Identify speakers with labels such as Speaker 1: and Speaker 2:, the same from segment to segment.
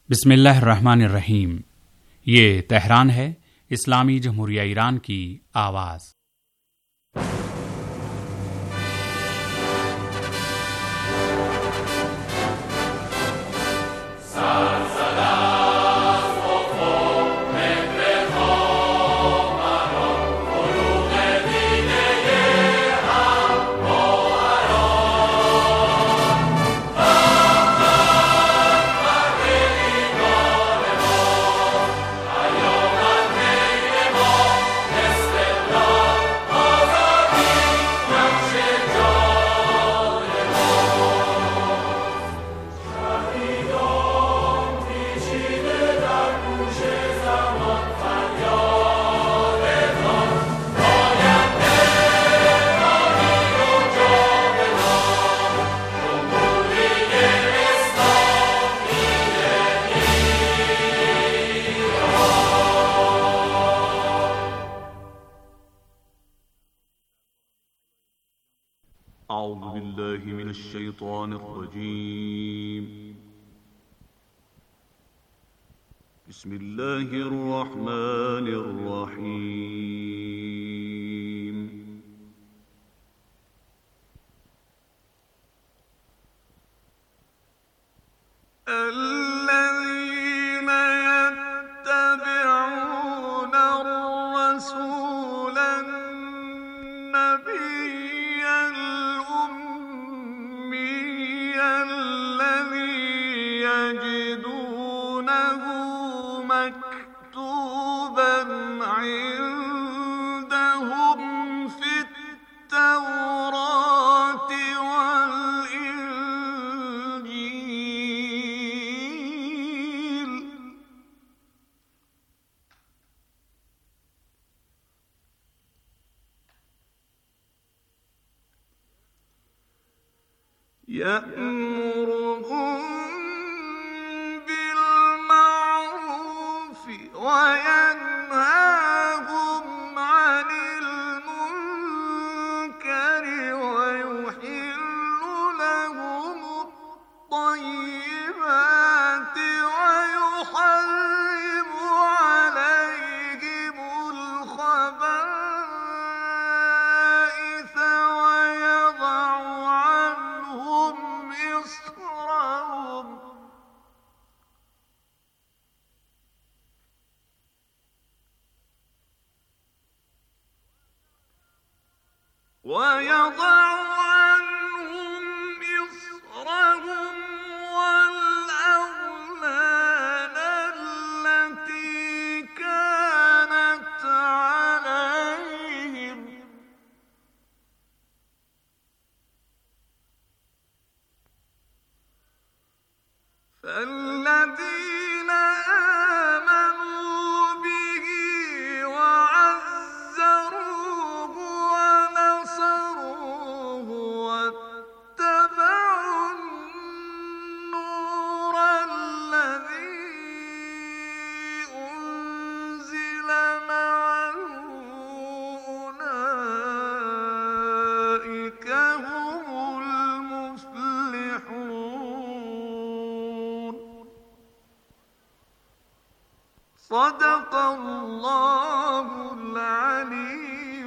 Speaker 1: बिस्मिल्लाहिर्रहमानिर्रहीम। ये तेहरान है, इस्लामी जमहूरिया ईरान की आवाज़।
Speaker 2: أعوذ بالله من الشيطان الرجيم. بسم الله الرحمن الرحيم. الذين يتبعون الرسول النبي يجدونه مكتوبا عندهم في التوراة والإنجيل يأمرهم بالمعروف وينهاهم عن المنكر ويحل لهم الطيبات ويحرم عليهم الخبائث ويضع عنهم إصرهم والأغلال التي كانت عليهم فالذين آمنوا به وعزروه ونصروه واتبعوا النور الذي أنزل معه أولئك هم المفلحون. صدق الله العلي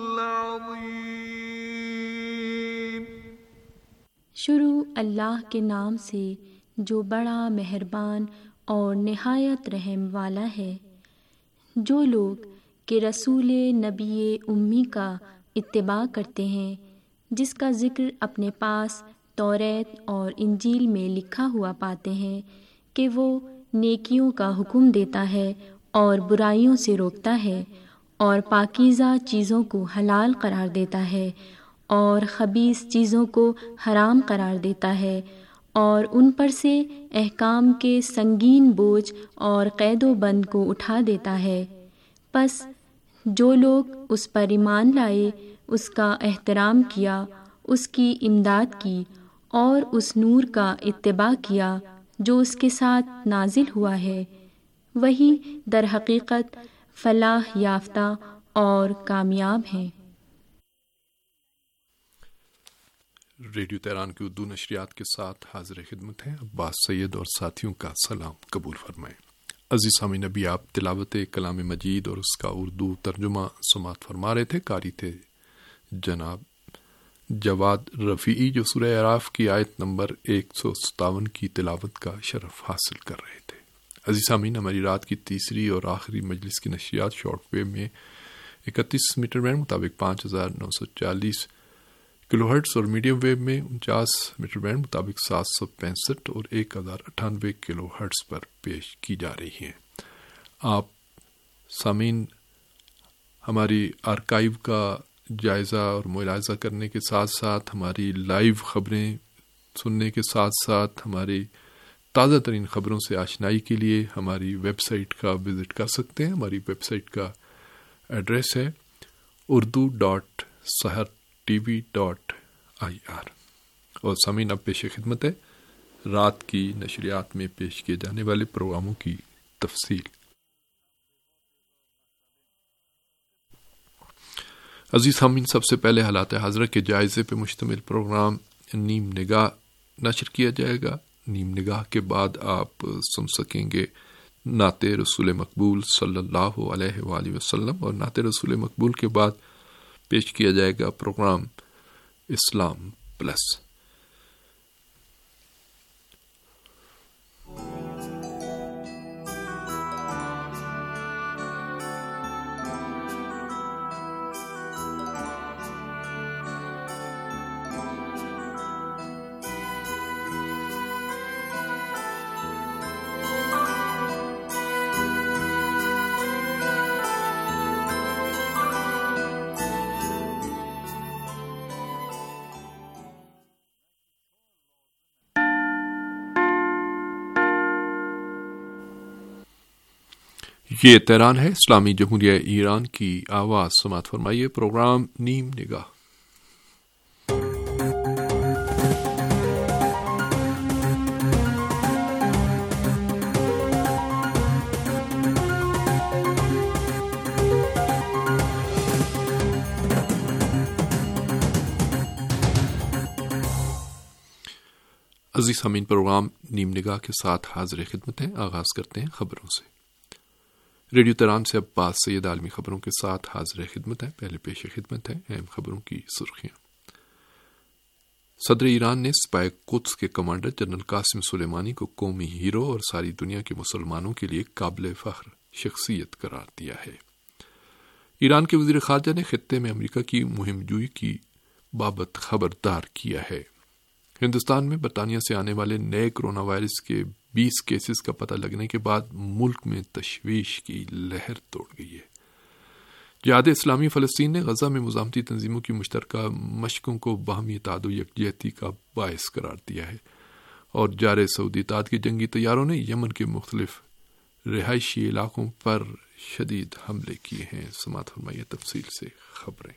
Speaker 2: العظيم.
Speaker 3: शुरू अल्लाह के नाम से जो बड़ा मेहरबान और निहायत रहम वाला है। जो लोग कि रसूल नबी उम्मी का इत्तिबा करते हैं, जिसका ज़िक्र अपने पास तौरात और इंजील में लिखा हुआ पाते हैं कि वो नेकियों का हुक्म देता है और बुराइयों से रोकता है और पाकीज़ा चीज़ों को हलाल करार देता है और ख़बीस चीज़ों को हराम करार देता है और उन पर से अहकाम के संगीन बोझ और क़ैदो बंद को उठा देता है। बस जो लोग उस पर ईमान लाए, उसका एहतराम किया, उसकी इमदाद की और उस नूर का इत्तिबा किया जो उसके साथ नाजिल हुआ है, वही दर हकीकत फलाह याफ्ता और कामयाब हैं।
Speaker 4: ریڈیو تہران کی اردو نشریات کے ساتھ حاضر خدمت ہیں عباس سید اور ساتھیوں کا سلام قبول فرمائیں۔ عزیز سامعین، ابھی آپ تلاوت کلام مجید اور اس کا اردو ترجمہ سماعت فرما رہے تھے۔ قاری تھے جناب جواد رفیعی، جو سورہ اعراف کی آیت نمبر 157 کی تلاوت کا شرف حاصل کر رہے تھے۔ عزیز سامعین، ہماری رات کی تیسری اور آخری مجلس کی نشریات شارٹ ویو میں 31 میٹر بینڈ مطابق 5940 کلو ہرٹز اور میڈیم ویو میں 49 میٹر بینڈ مطابق 765 اور 1098 کلو ہرٹز پر پیش کی جا رہی ہیں۔ آپ سامعین ہماری آرکائیو کا جائزہ اور ملاحظہ کرنے کے ساتھ ساتھ ہماری لائیو خبریں سننے کے ساتھ ساتھ ہماری تازہ ترین خبروں سے آشنائی کے لیے ہماری ویب سائٹ کا وزٹ کر سکتے ہیں۔ ہماری ویب سائٹ کا ایڈریس ہے urdu.sahartv.ir۔ اور سامعین، اب پیش خدمت ہے رات کی نشریات میں پیش کیے جانے والے پروگراموں کی تفصیل۔ عزیز سامعین، سب سے پہلے حالات حاضرہ کے جائزے پہ مشتمل پروگرام نیم نگاہ نشر کیا جائے گا۔ نیم نگاہ کے بعد آپ سن سکیں گے نعت رسول مقبول صلی اللہ علیہ وآلہ وسلم، اور نعت رسول مقبول کے بعد پیش کیا جائے گا پروگرام اسلام پلس۔ یہ تہران ہے، اسلامی جمہوریہ ایران کی آواز۔ سماعت فرمائیے پروگرام نیم نگاہ۔ عزیز سامعین، پروگرام نیم نگاہ کے ساتھ حاضر خدمت ہیں۔ آغاز کرتے ہیں خبروں سے۔ ریڈیو تہران سے عباس سید عالمی خبروں کے ساتھ حاضر خدمت ہے۔ پہلے پیش خدمت ہے اہم خبروں کی سرخیاں۔ صدر ایران نے سپاہ قدس کے کمانڈر جنرل قاسم سلیمانی کو قومی ہیرو اور ساری دنیا کے مسلمانوں کے لیے قابل فخر شخصیت قرار دیا ہے۔ ایران کے وزیر خارجہ نے خطے میں امریکہ کی مہم جوئی کی بابت خبردار کیا ہے۔ ہندوستان میں برطانیہ سے آنے والے نئے کرونا وائرس کے 20 کیسز کا پتہ لگنے کے بعد ملک میں تشویش کی لہر توڑ گئی ہے۔ جہاد اسلامی فلسطین نے غزہ میں مزاحمتی تنظیموں کی مشترکہ مشقوں کو باہمی اتحاد و یکجہتی کا باعث قرار دیا ہے، اور جارح سعودی اتحاد کے جنگی طیاروں نے یمن کے مختلف رہائشی علاقوں پر شدید حملے کیے ہیں۔ سماعت فرمائیے تفصیل سے خبریں۔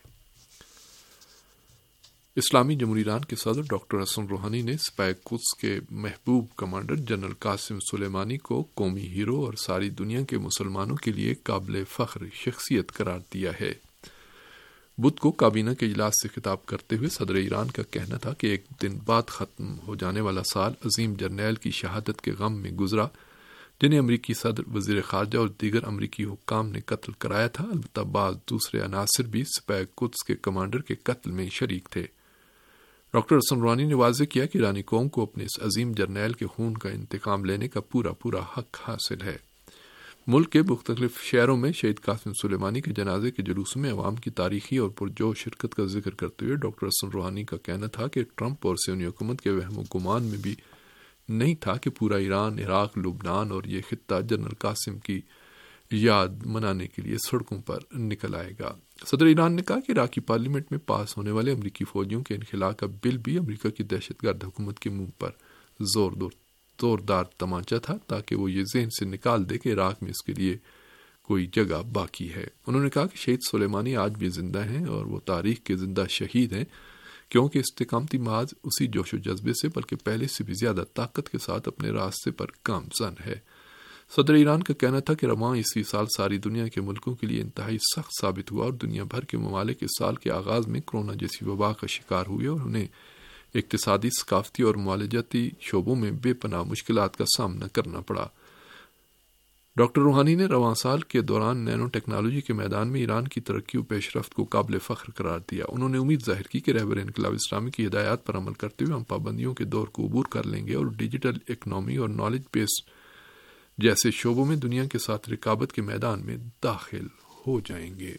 Speaker 4: اسلامی جمہوریہ ایران کے صدر ڈاکٹر حسن روحانی نے سپاہ قدس کے محبوب کمانڈر جنرل قاسم سلیمانی کو قومی ہیرو اور ساری دنیا کے مسلمانوں کے لیے قابل فخر شخصیت قرار دیا ہے۔ بدھ کو کابینہ کے اجلاس سے خطاب کرتے ہوئے صدر ایران کا کہنا تھا کہ ایک دن بعد ختم ہو جانے والا سال عظیم جرنیل کی شہادت کے غم میں گزرا، جنہیں امریکی صدر، وزیر خارجہ اور دیگر امریکی حکام نے قتل کرایا تھا۔ البتہ بعض دوسرے عناصر بھی سپاہ قدس کے کمانڈر کے قتل میں شریک تھے۔ ڈاکٹر حسن روحانی نے واضح کیا کہ ایرانی قوم کو اپنے اس عظیم جرنیل کے خون کا انتقام لینے کا پورا حق حاصل ہے۔ ملک کے مختلف شہروں میں شہید قاسم سلیمانی کے جنازے کے جلوس میں عوام کی تاریخی اور پرجوش شرکت کا ذکر کرتے ہوئے ڈاکٹر حسن روحانی کا کہنا تھا کہ ٹرمپ اور صہیونی حکومت کے وہم و گمان میں بھی نہیں تھا کہ پورا ایران، عراق، لبنان اور یہ خطہ جنرل قاسم کی یاد منانے کے لیے سڑکوں پر نکل آئے گا۔ صدر ایران نے کہا کہ عراقی پارلیمنٹ میں پاس ہونے والے امریکی فوجیوں کے انخلاء کا بل بھی امریکہ کی دہشت گرد حکومت کے منہ پر زوردار تمانچہ تھا، تاکہ وہ یہ ذہن سے نکال دے کہ عراق میں اس کے لیے کوئی جگہ باقی ہے۔ انہوں نے کہا کہ شہید سلیمانی آج بھی زندہ ہیں اور وہ تاریخ کے زندہ شہید ہیں، کیونکہ استقامتی محاذ اسی جوش و جذبے سے بلکہ پہلے سے بھی زیادہ طاقت کے ساتھ اپنے راستے پر گامزن ہے۔ صدر ایران کا کہنا تھا کہ رواں اسی سال ساری دنیا کے ملکوں کے لیے انتہائی سخت ثابت ہوا اور دنیا بھر کے ممالک اس سال کے آغاز میں کورونا جیسی وبا کا شکار ہوئے اور انہیں اقتصادی، ثقافتی اور معالجاتی شعبوں میں بے پناہ مشکلات کا سامنا کرنا پڑا۔ ڈاکٹر روحانی نے رواں سال کے دوران نینو ٹیکنالوجی کے میدان میں ایران کی ترقی و پیش رفت کو قابل فخر قرار دیا۔ انہوں نے امید ظاہر کی کہ رہبر انقلاب اسلامی کی ہدایات پر عمل کرتے ہوئے ہم پابندیوں کے دور کو عبور کر لیں گے اور ڈیجیٹل اکنامی اور نالج بیس جیسے شعبوں میں دنیا کے ساتھ رقابت کے میدان میں داخل ہو جائیں گے۔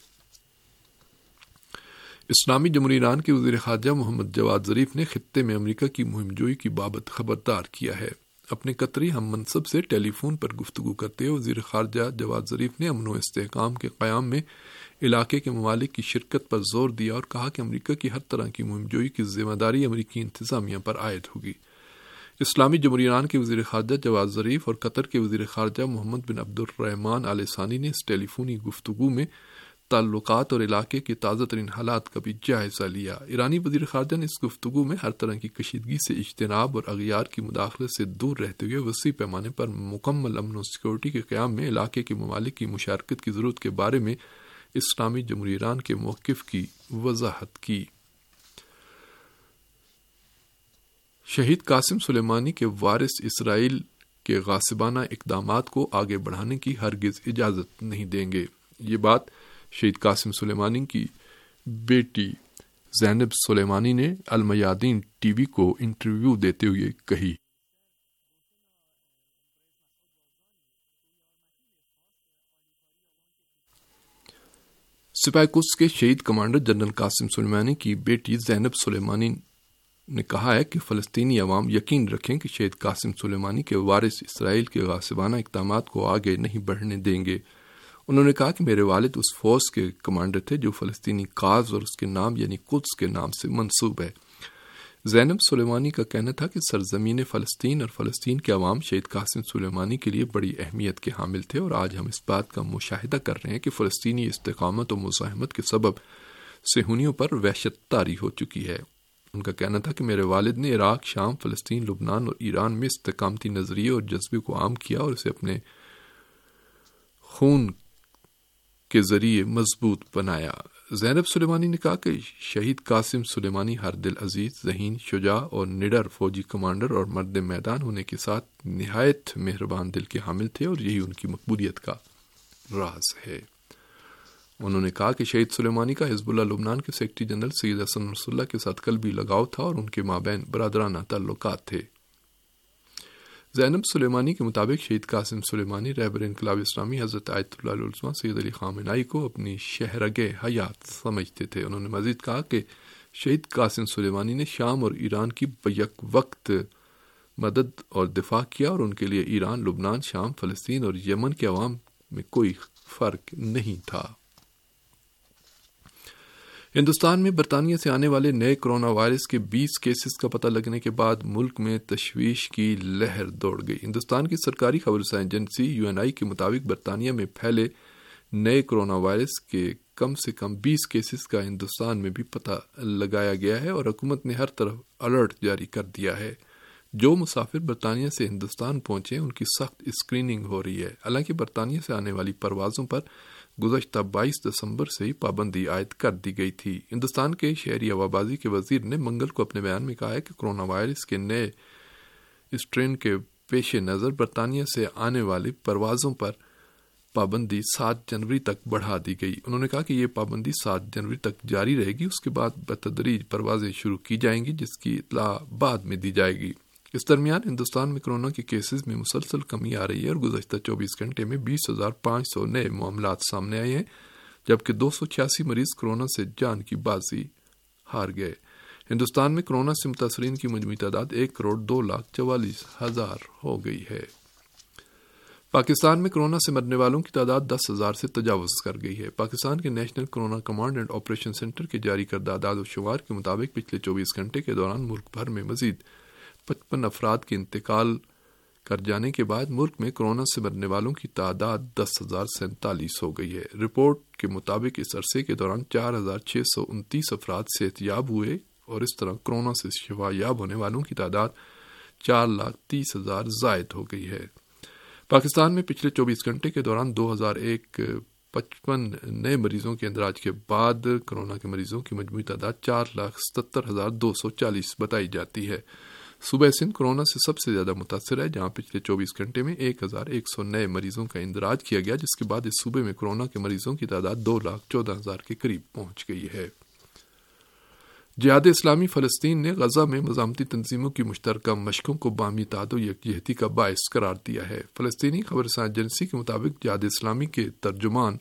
Speaker 4: اسلامی جمہوریہ ایران کے وزیر خارجہ محمد جواد ظریف نے خطے میں امریکہ کی مہم جوئی کی بابت خبردار کیا ہے۔ اپنے قطری ہم منصب سے ٹیلی فون پر گفتگو کرتے ہوئے وزیر خارجہ جواد ظریف نے امن و استحکام کے قیام میں علاقے کے ممالک کی شرکت پر زور دیا اور کہا کہ امریکہ کی ہر طرح کی مہم جوئی کی ذمہ داری امریکی انتظامیہ پر عائد ہوگی۔ اسلامی جمہوریہ ایران کے وزیر خارجہ جواد ظریف اور قطر کے وزیر خارجہ محمد بن عبد الرحمان آل ثانی نے اس ٹیلی فونی گفتگو میں تعلقات اور علاقے کے تازہ ترین حالات کا بھی جائزہ لیا۔ ایرانی وزیر خارجہ نے اس گفتگو میں ہر طرح کی کشیدگی سے اجتناب اور اغیار کی مداخلت سے دور رہتے ہوئے وسیع پیمانے پر مکمل امن و سیکورٹی کے قیام میں علاقے کے ممالک کی مشارکت کی ضرورت کے بارے میں اسلامی جمہوریہ ایران کے موقف کی وضاحت کی۔ شہید قاسم سلیمانی کے وارث اسرائیل کے غاصبانہ اقدامات کو آگے بڑھانے کی ہرگز اجازت نہیں دیں گے۔ یہ بات شہید قاسم سلیمانی کی بیٹی زینب سلیمانی نے المیادین ٹی وی کو انٹرویو دیتے ہوئے کہی۔ سپاہی قدس کے شہید کمانڈر جنرل قاسم سلیمانی کی بیٹی زینب سلیمانی نے کہا ہے کہ فلسطینی عوام یقین رکھیں کہ شہید قاسم سلیمانی کے وارث اسرائیل کے غاصبانہ اقدامات کو آگے نہیں بڑھنے دیں گے۔ انہوں نے کہا کہ میرے والد اس فوج کے کمانڈر تھے جو فلسطینی کاز اور اس کے نام یعنی قدس کے نام سے منسوب ہے۔ زینب سلیمانی کا کہنا تھا کہ سرزمین فلسطین اور فلسطین کے عوام شہید قاسم سلیمانی کے لیے بڑی اہمیت کے حامل تھے اور آج ہم اس بات کا مشاہدہ کر رہے ہیں کہ فلسطینی استقامت و مزاحمت کے سبب صہیونیوں پر وحشت طاری ہو چکی ہے۔ ان کا کہنا تھا کہ میرے والد نے عراق، شام، فلسطین، لبنان اور ایران میں استقامتی نظریے اور جذبے کو عام کیا اور اسے اپنے خون کے ذریعے مضبوط بنایا۔ زینب سلیمانی نے کہا کہ شہید قاسم سلیمانی ہر دل عزیز، ذہین، شجاع اور نڈر فوجی کمانڈر اور مرد میدان ہونے کے ساتھ نہایت مہربان دل کے حامل تھے اور یہی ان کی مقبولیت کا راز ہے۔ انہوں نے کہا کہ شہید سلیمانی کا حزب اللہ لبنان کے سیکرٹری جنرل سید حسن نصر اللہ کے ساتھ قلبی لگاؤ تھا اور ان کے مابین برادرانہ تعلقات تھے۔ زینب سلیمانی کے مطابق شہید قاسم سلیمانی رہبر انقلاب اسلامی حضرت آیت اللہ العظمیٰ سید علی خامنہئی کو اپنی شہرگ حیات سمجھتے تھے۔ انہوں نے مزید کہا کہ شہید قاسم سلیمانی نے شام اور ایران کی بیک وقت مدد اور دفاع کیا اور ان کے لیے ایران، لبنان، شام، فلسطین اور یمن کے عوام میں کوئی فرق نہیں تھا۔ ہندوستان میں برطانیہ سے آنے والے نئے کرونا وائرس کے 20 کیسز کا پتہ لگنے کے بعد ملک میں تشویش کی لہر دوڑ گئی۔ ہندوستان کی سرکاری خبر رساں ایجنسی UNI کے مطابق برطانیہ میں پھیلے نئے کرونا وائرس کے کم سے کم 20 کیسز کا ہندوستان میں بھی پتہ لگایا گیا ہے اور حکومت نے ہر طرف الرٹ جاری کر دیا ہے۔ جو مسافر برطانیہ سے ہندوستان پہنچے ان کی سخت اسکریننگ ہو رہی ہے۔ حالانکہ برطانیہ سے آنے والی پروازوں پر گزشتہ 22 دسمبر سے ہی پابندی عائد کر دی گئی تھی۔ ہندوستان کے شہری ہوابازی کے وزیر نے منگل کو اپنے بیان میں کہا ہے کہ کرونا وائرس کے نئے اسٹرین کے پیش نظر برطانیہ سے آنے والی پروازوں پر پابندی 7 جنوری تک بڑھا دی گئی۔ انہوں نے کہا کہ یہ پابندی 7 جنوری تک جاری رہے گی، اس کے بعد بتدریج پروازیں شروع کی جائیں گی جس کی اطلاع بعد میں دی جائے گی۔ اس درمیان ہندوستان میں کورونا کے کیسز میں مسلسل کمی آ رہی ہے اور گزشتہ 24 گھنٹے میں 20,500 نئے معاملات سامنے آئے ہیں جبکہ 286 مریض کورونا سے جان کی بازی ہار گئے۔ ہندوستان میں کورونا سے متاثرین کی مجموعی تعداد 1,244,000 ہو گئی ہے۔ پاکستان میں کورونا سے مرنے والوں کی تعداد 10,000 سے تجاوز کر گئی ہے۔ پاکستان کے national corona command and operation centre کے جاری کردہ اعداد و شمار کے مطابق پچھلے 24 گھنٹے کے دوران ملک بھر میں مزید 55 افراد کے انتقال کر جانے کے بعد ملک میں کورونا سے مرنے والوں کی تعداد 10,047 ہو گئی ہے۔ رپورٹ کے مطابق اس عرصے کے دوران 4,629 افراد صحت یاب ہوئے اور اس طرح کورونا سے شفا یاب ہونے والوں کی تعداد 4,30,000 زائد ہو گئی ہے۔ پاکستان میں پچھلے 24 گھنٹے کے دوران 2,001 55 نئے مریضوں کے اندراج کے بعد کورونا کے مریضوں کی مجموعی تعداد 4,77,240 بتائی جاتی ہے۔ صوبہ سندھ کورونا سے سب سے زیادہ متاثر ہے، جہاں پچھلے 24 گھنٹے میں 1,100 نئے مریضوں کا اندراج کیا گیا، جس کے بعد اس صوبے میں کورونا کے مریضوں کی تعداد 2,14,000 کے قریب پہنچ گئی ہے۔ جہاد اسلامی فلسطین نے غزہ میں مزاحمتی تنظیموں کی مشترکہ مشقوں کو باہمی اتحاد و یکجہتی کا باعث قرار دیا ہے۔ فلسطینی خبررساں ایجنسی کے مطابق جہاد اسلامی کے ترجمان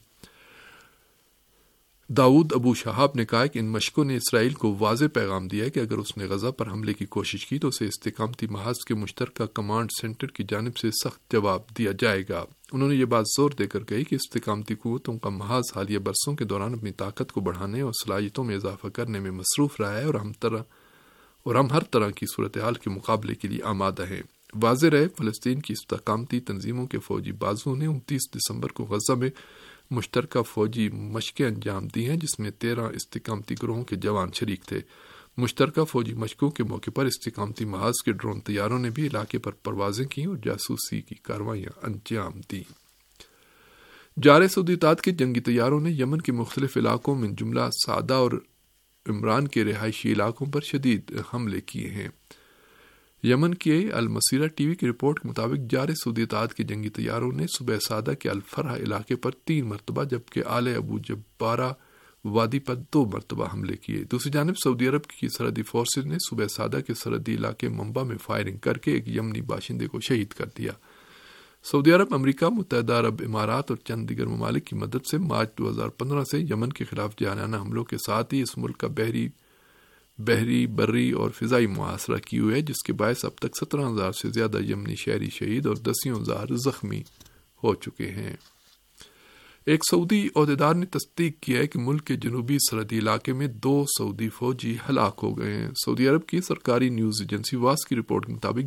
Speaker 4: داؤد ابو شہاب نے کہا کہ ان مشقوں نے اسرائیل کو واضح پیغام دیا ہے کہ اگر اس نے غزہ پر حملے کی کوشش کی تو اسے استقامتی محاذ کے مشترکہ کمانڈ سینٹر کی جانب سے سخت جواب دیا جائے گا۔ انہوں نے یہ بات زور دے کر کہی کہ استقامتی قوتوں کا محاذ حالیہ برسوں کے دوران اپنی طاقت کو بڑھانے اور صلاحیتوں میں اضافہ کرنے میں مصروف رہا ہے، اور ہم ہر طرح کی صورتحال کے مقابلے کے لیے آمادہ ہیں۔ واضح رہے، فلسطین کی استقامتی تنظیموں کے فوجی بازوؤں نے 29 دسمبر کو غزہ میں مشترکہ فوجی مشقیں انجام دی ہیں، جس میں 13 استقامتی گروہوں کے جوان شریک تھے۔ مشترکہ فوجی مشقوں کے موقع پر استقامتی محاذ کے ڈرون طیاروں نے بھی علاقے پر پروازیں کی اور جاسوسی کی کارروائیاں انجام دیں۔ جارح سعودی اتحاد کے جنگی طیاروں نے یمن کے مختلف علاقوں میں جملہ سعدہ اور عمران کے رہائشی علاقوں پر شدید حملے کیے ہیں۔ یمن کے المسیرہ ٹی وی کی رپورٹ کے مطابق جارح سعودی اتحاد کے جنگی طیاروں نے صوبہ سعدہ کے الفرح علاقے پر 3 مرتبہ جبکہ آل ابو جبارہ وادی پر 2 مرتبہ حملے کیے۔ دوسری جانب سعودی عرب کی سرحدی فورسز نے صوبہ سعدہ کے سرحدی علاقے منبع میں فائرنگ کر کے ایک یمنی باشندے کو شہید کر دیا۔ سعودی عرب، امریکہ، متحدہ عرب امارات اور چند دیگر ممالک کی مدد سے مارچ 2015 سے یمن کے خلاف جارحانہ حملوں کے ساتھ ہی اس ملک کا بحری، بری اور فضائی محاصرہ کی ہوئی ہے، جس کے باعث اب تک 17,000 سے زیادہ یمنی شہری شہید اور 10,000 زخمی ہو چکے ہیں۔ ایک سعودی عہدیدار نے تصدیق کیا ہے کہ ملک کے جنوبی سرحدی علاقے میں 2 سعودی فوجی ہلاک ہو گئے ہیں۔ سعودی عرب کی سرکاری نیوز ایجنسی واس کی رپورٹ کے مطابق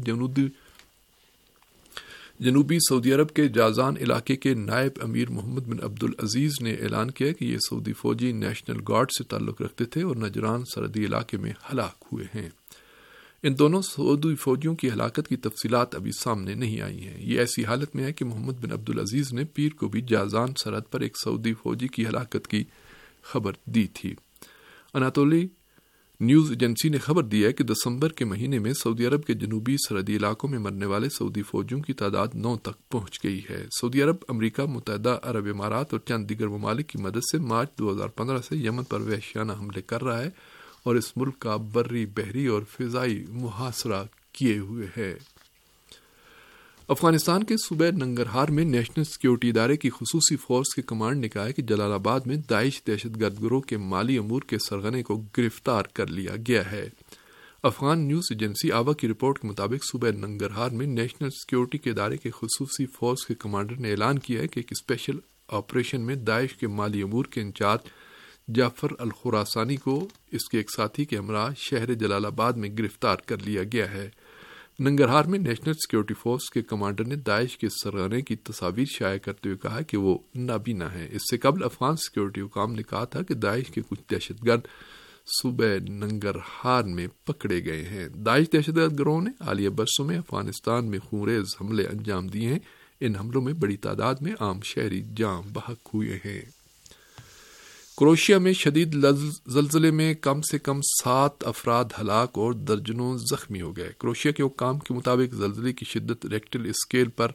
Speaker 4: جنوبی سعودی عرب کے جازان علاقے کے نائب امیر محمد بن عبدالعزیز نے اعلان کیا کہ یہ سعودی فوجی نیشنل گارڈ سے تعلق رکھتے تھے اور نجران سرحدی علاقے میں ہلاک ہوئے ہیں۔ ان دونوں سعودی فوجیوں کی ہلاکت کی تفصیلات ابھی سامنے نہیں آئی ہیں۔ یہ ایسی حالت میں ہے کہ محمد بن عبدالعزیز نے پیر کو بھی جازان سرحد پر ایک سعودی فوجی کی ہلاکت کی خبر دی تھی۔ اناتولی نیوز ایجنسی نے خبر دی ہے کہ دسمبر کے مہینے میں سعودی عرب کے جنوبی سرحدی علاقوں میں مرنے والے سعودی فوجیوں کی تعداد 9 تک پہنچ گئی ہے۔ سعودی عرب، امریکہ، متحدہ عرب امارات اور چند دیگر ممالک کی مدد سے مارچ 2015 سے یمن پر وحشیانہ حملے کر رہا ہے اور اس ملک کا بری، بحری اور فضائی محاصرہ کیے ہوئے ہے۔ افغانستان کے صوبہ ننگرہار میں نیشنل سیکیورٹی ادارے کی خصوصی فورس کے کمانڈ نے کہا ہے کہ جلال آباد میں داعش دہشت گرد گروہ کے مالی امور کے سرغنے کو گرفتار کر لیا گیا ہے۔ افغان نیوز ایجنسی آوا کی رپورٹ کے مطابق صوبہ ننگرہار میں نیشنل سیکیورٹی کے ادارے کے خصوصی فورس کے کمانڈر نے اعلان کیا ہے کہ ایک اسپیشل آپریشن میں داعش کے مالی امور کے انچارج جعفر الخراسانی کو اس کے ایک ساتھی کے ہمراہ شہر جلال آباد میں گرفتار کر لیا گیا ہے۔ ننگرہار میں نیشنل سیکیورٹی فورس کے کمانڈر نے داعش کے سرغنے کی تصاویر شائع کرتے ہوئے کہا کہ وہ نابینا ہے۔ اس سے قبل افغان سیکیورٹی حکام نے کہا تھا کہ داعش کے کچھ دہشت گرد صوبہ ننگرہار میں پکڑے گئے ہیں۔ داعش دہشت گرد گروہ نے حالیہ برسوں میں افغانستان میں خونریز حملے انجام دیے ہیں۔ ان حملوں میں بڑی تعداد میں عام شہری جاں بحق ہوئے ہیں۔ کروشیا میں شدید زلزلے میں کم سے کم 7 افراد ہلاک اور درجنوں زخمی ہو گئے۔ کروشیا کے حکام کے مطابق زلزلے کی شدت ریکٹر اسکیل پر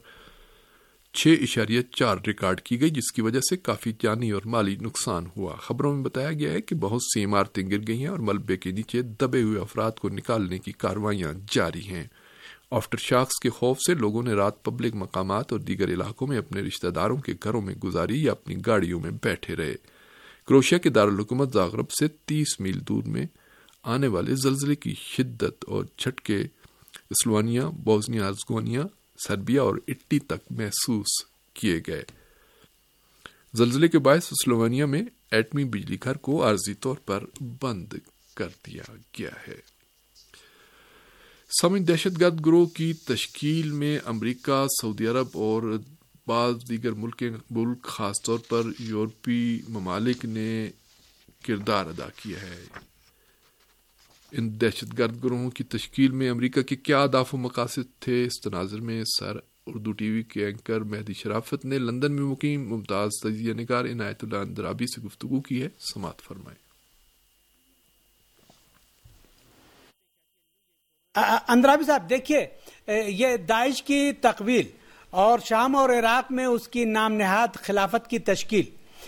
Speaker 4: 6.4 ریکارڈ کی گئی، جس کی وجہ سے کافی جانی اور مالی نقصان ہوا۔ خبروں میں بتایا گیا ہے کہ بہت سی عمارتیں گر گئی ہیں اور ملبے کے نیچے دبے ہوئے افراد کو نکالنے کی کارروائیاں جاری ہیں۔ آفٹر شاکس کے خوف سے لوگوں نے رات پبلک مقامات اور دیگر علاقوں میں اپنے رشتہ داروں کے گھروں میں گزاری یا اپنی گاڑیوں میں بیٹھے رہے۔ کروشیا کے دارالحکومت زاغرب سے 30 میل دور میں آنے والے زلزلے کی شدت اور جھٹکے سلوونیا، بوسنیا ہرزیگووینا، سربیا اور اٹلی تک محسوس کیے گئے۔ زلزلے کے باعث سلوونیا میں ایٹمی بجلی گھر کو عارضی طور پر بند کر دیا گیا ہے۔ سامعین، دہشت گرد گروہ کی تشکیل میں امریکہ، سعودی عرب اور بعض دیگر ملک خاص طور پر یورپی ممالک نے کردار ادا کیا ہے۔ ان دہشت گرد گروہوں کی تشکیل میں امریکہ کے کیا اہداف و مقاصد تھے؟ اس تناظر میں سر اردو ٹی وی کے اینکر مہدی شرافت نے لندن میں مقیم ممتاز تجزیہ نگار عنایت اللہ اندرابی سے گفتگو کی ہے، سماعت فرمائیں۔
Speaker 5: اندرابی صاحب دیکھیے، یہ داعش کی تقویل اور شام اور عراق میں اس کی نام نہاد خلافت کی تشکیل،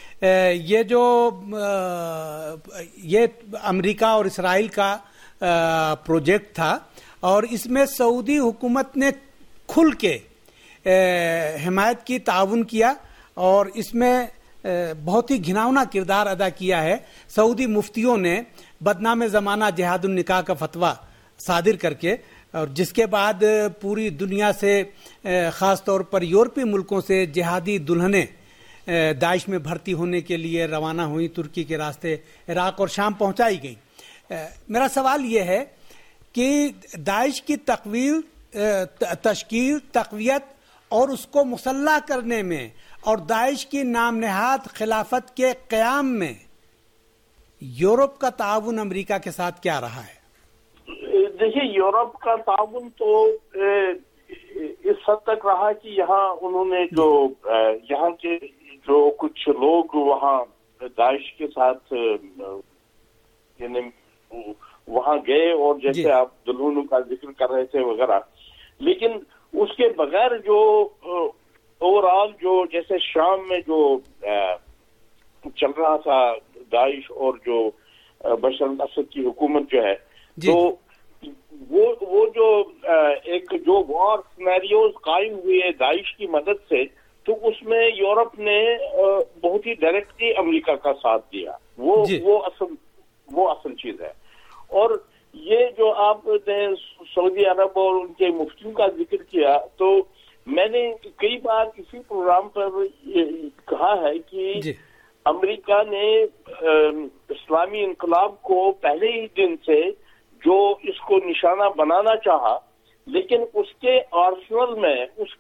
Speaker 5: یہ امریکہ اور اسرائیل کا پروجیکٹ تھا، اور اس میں سعودی حکومت نے کھل کے حمایت کی، تعاون کیا، اور اس میں بہت ہی گھناؤنا کردار ادا کیا ہے۔ سعودی مفتیوں نے بدنام زمانہ جہاد النکاح کا فتویٰ صادر کر کے، اور جس کے بعد پوری دنیا سے خاص طور پر یورپی ملکوں سے جہادی دلہنیں داعش میں بھرتی ہونے کے لیے روانہ ہوئی، ترکی کے راستے عراق اور شام پہنچائی گئیں۔ میرا سوال یہ ہے کہ داعش کی تشکیل، تقویت اور اس کو مسلح کرنے میں، اور داعش کی نام نہاد خلافت کے قیام میں یورپ کا تعاون امریکہ کے ساتھ کیا رہا ہے؟
Speaker 6: دیکھیے، یورپ کا تعاون تو اس حد تک رہا کہ یہاں انہوں نے یہاں کے جو کچھ لوگ وہاں داعش کے ساتھ یعنی وہاں گئے، اور جیسے آپ دلہنوں کا ذکر کر رہے تھے وغیرہ، لیکن اس کے بغیر جو اوور آل جو جیسے شام میں جو چل رہا تھا داعش اور جو بشار الاسد کی حکومت جو ہے، تو وہ جو ایک جو وار سینیریوز قائم ہوئے داعش کی مدد سے، تو اس میں یورپ نے بہت ہی ڈائریکٹلی امریکہ کا ساتھ دیا، وہ اصل چیز ہے۔ اور یہ جو آپ نے سعودی عرب اور ان کے مفتیوں کا ذکر کیا، تو میں نے کئی بار کسی پروگرام پر کہا ہے کہ امریکہ نے اسلامی انقلاب کو پہلے ہی دن سے جو اس کو نشانہ بنانا چاہا، لیکن اس کے آرسنل میں اس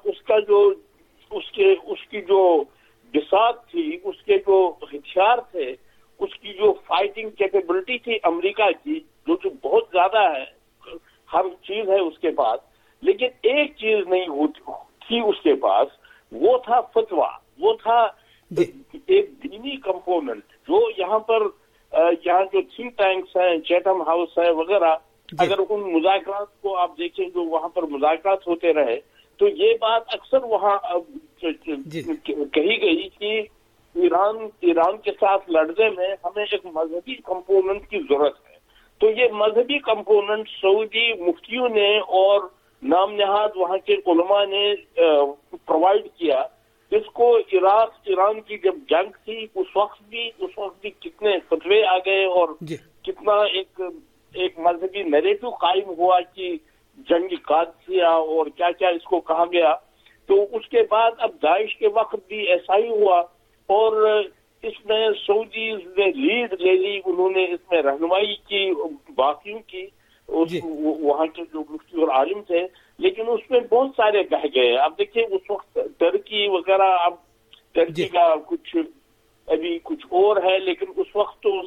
Speaker 6: کی جو بساط تھی، اس کے جو ہتھیار تھے، اس کی جو فائٹنگ کیپیبلٹی تھی امریکہ کی، جو بہت زیادہ ہے، ہر چیز ہے اس کے پاس، لیکن ایک چیز نہیں تھی اس کے پاس، وہ تھا فتویٰ، وہ تھا ایک دینی کمپوننٹ، جو یہاں جو تھنک ٹینکس ہیں، چیٹم ہاؤس ہے وغیرہ، اگر ان مذاکرات کو آپ دیکھیں جو وہاں پر مذاکرات ہوتے رہے، تو یہ بات اکثر وہاں کہی گئی کہ ایران کے ساتھ لڑنے میں ہمیں ایک مذہبی کمپوننٹ کی ضرورت ہے۔ تو یہ مذہبی کمپوننٹ سعودی مفتیوں نے اور نام نہاد وہاں کے علماء نے پرووائڈ کیا۔ اس کو ایران کی جب جنگ تھی اس وقت بھی کتنے فتوے آ گئے، اور کتنا ایک مذہبی نیریٹو قائم ہوا کہ جنگ قادسیہ اور کیا کیا اس کو کہا گیا۔ تو اس کے بعد اب داعش کے وقت بھی ایسا ہی ہوا، اور اس میں سعودیز نے لیڈ لے لی، انہوں نے اس میں رہنمائی کی باقیوں کی، وہاں کے جو مفتی اور عالم تھے، لیکن اس میں بہت سارے بہ گئے۔ اب دیکھیں اس وقت ترکی وغیرہ، اب ترکی کا کچھ ابھی کچھ اور ہے، لیکن اس وقت تو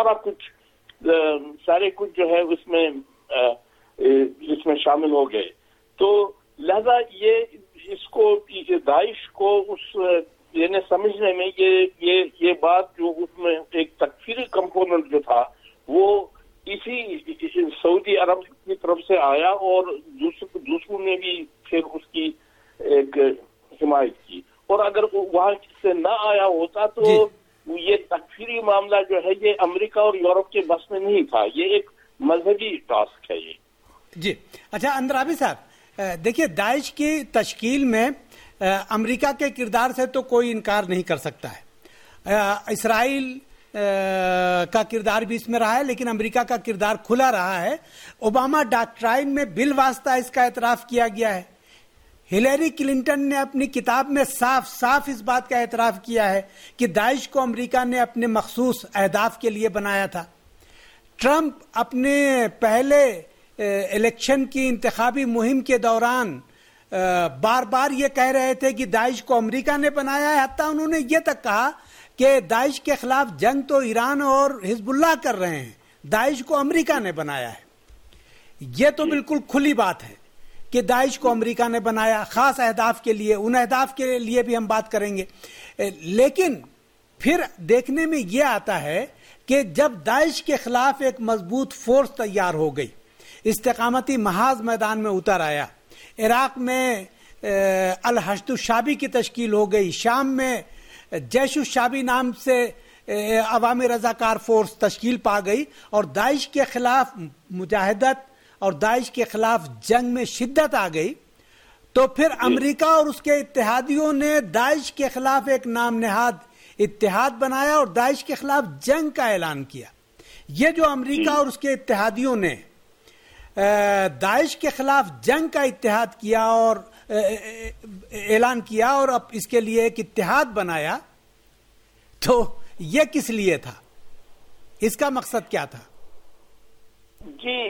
Speaker 6: سارے کچھ جو ہے اس میں شامل ہو گئے۔ تو لہذا یہ داعش کو اس یعنی سمجھنے میں یہ بات جو اس میں ایک تکفیری کمپوننٹ جو تھا، وہ اسی سعودی عرب کی طرف سے آیا، اور دوسروں نے بھی پھر اس کی ایک حمایت کی، اور اگر وہاں سے نہ آیا ہوتا تو یہ تکفیری معاملہ جو ہے یہ امریکہ اور یورپ کے بس میں نہیں تھا، یہ ایک مذہبی ٹاسک ہے یہ۔
Speaker 5: جی اچھا اندرابی صاحب، دیکھیے داعش کی تشکیل میں امریکہ کے کردار سے تو کوئی انکار نہیں کر سکتا ہے، اسرائیل کا کردار بھی اس میں رہا ہے، لیکن امریکہ کا کردار کھلا رہا ہے۔ اوباما ڈاکٹرائن میں بالواسطہ اس کا اعتراف کیا گیا ہے۔ ہلیری کلنٹن نے اپنی کتاب میں صاف اس بات کا اعتراف کیا ہے کہ داعش کو امریکہ نے اپنے مخصوص اہداف کے لیے بنایا تھا۔ ٹرمپ اپنے پہلے الیکشن کی انتخابی مہم کے دوران بار بار یہ کہہ رہے تھے کہ داعش کو امریکہ نے بنایا ہے، حتیٰ انہوں نے یہ تک کہا کہ داعش کے خلاف جنگ تو ایران اور حزب اللہ کر رہے ہیں، داعش کو امریکہ نے بنایا ہے۔ یہ تو بالکل کھلی بات ہے، کہ داعش کو امریکہ نے بنایا خاص اہداف کے لیے، ان اہداف کے لیے بھی ہم بات کریں گے. لیکن پھر دیکھنے میں یہ آتا ہے کہ جب داعش کے خلاف ایک مضبوط فورس تیار ہو گئی، استقامتی محاذ میدان میں اتر آیا، عراق میں الحشد الشعبی کی تشکیل ہو گئی، شام میں جیش الشعبی نام سے عوامی رضاکار فورس تشکیل پا گئی، اور داعش کے خلاف مجاہدت اور داعش کے خلاف جنگ میں شدت آ گئی، تو پھر امریکہ اور اس کے اتحادیوں نے داعش کے خلاف ایک نام نہاد اتحاد بنایا اور داعش کے خلاف جنگ کا اعلان کیا. یہ جو امریکہ اور اس کے اتحادیوں نے داعش کے خلاف جنگ کا اتحاد کیا اور اعلان کیا اور اب اس کے لیے ایک اتحاد بنایا، تو یہ کس لیے تھا؟ اس کا مقصد کیا تھا؟
Speaker 6: جی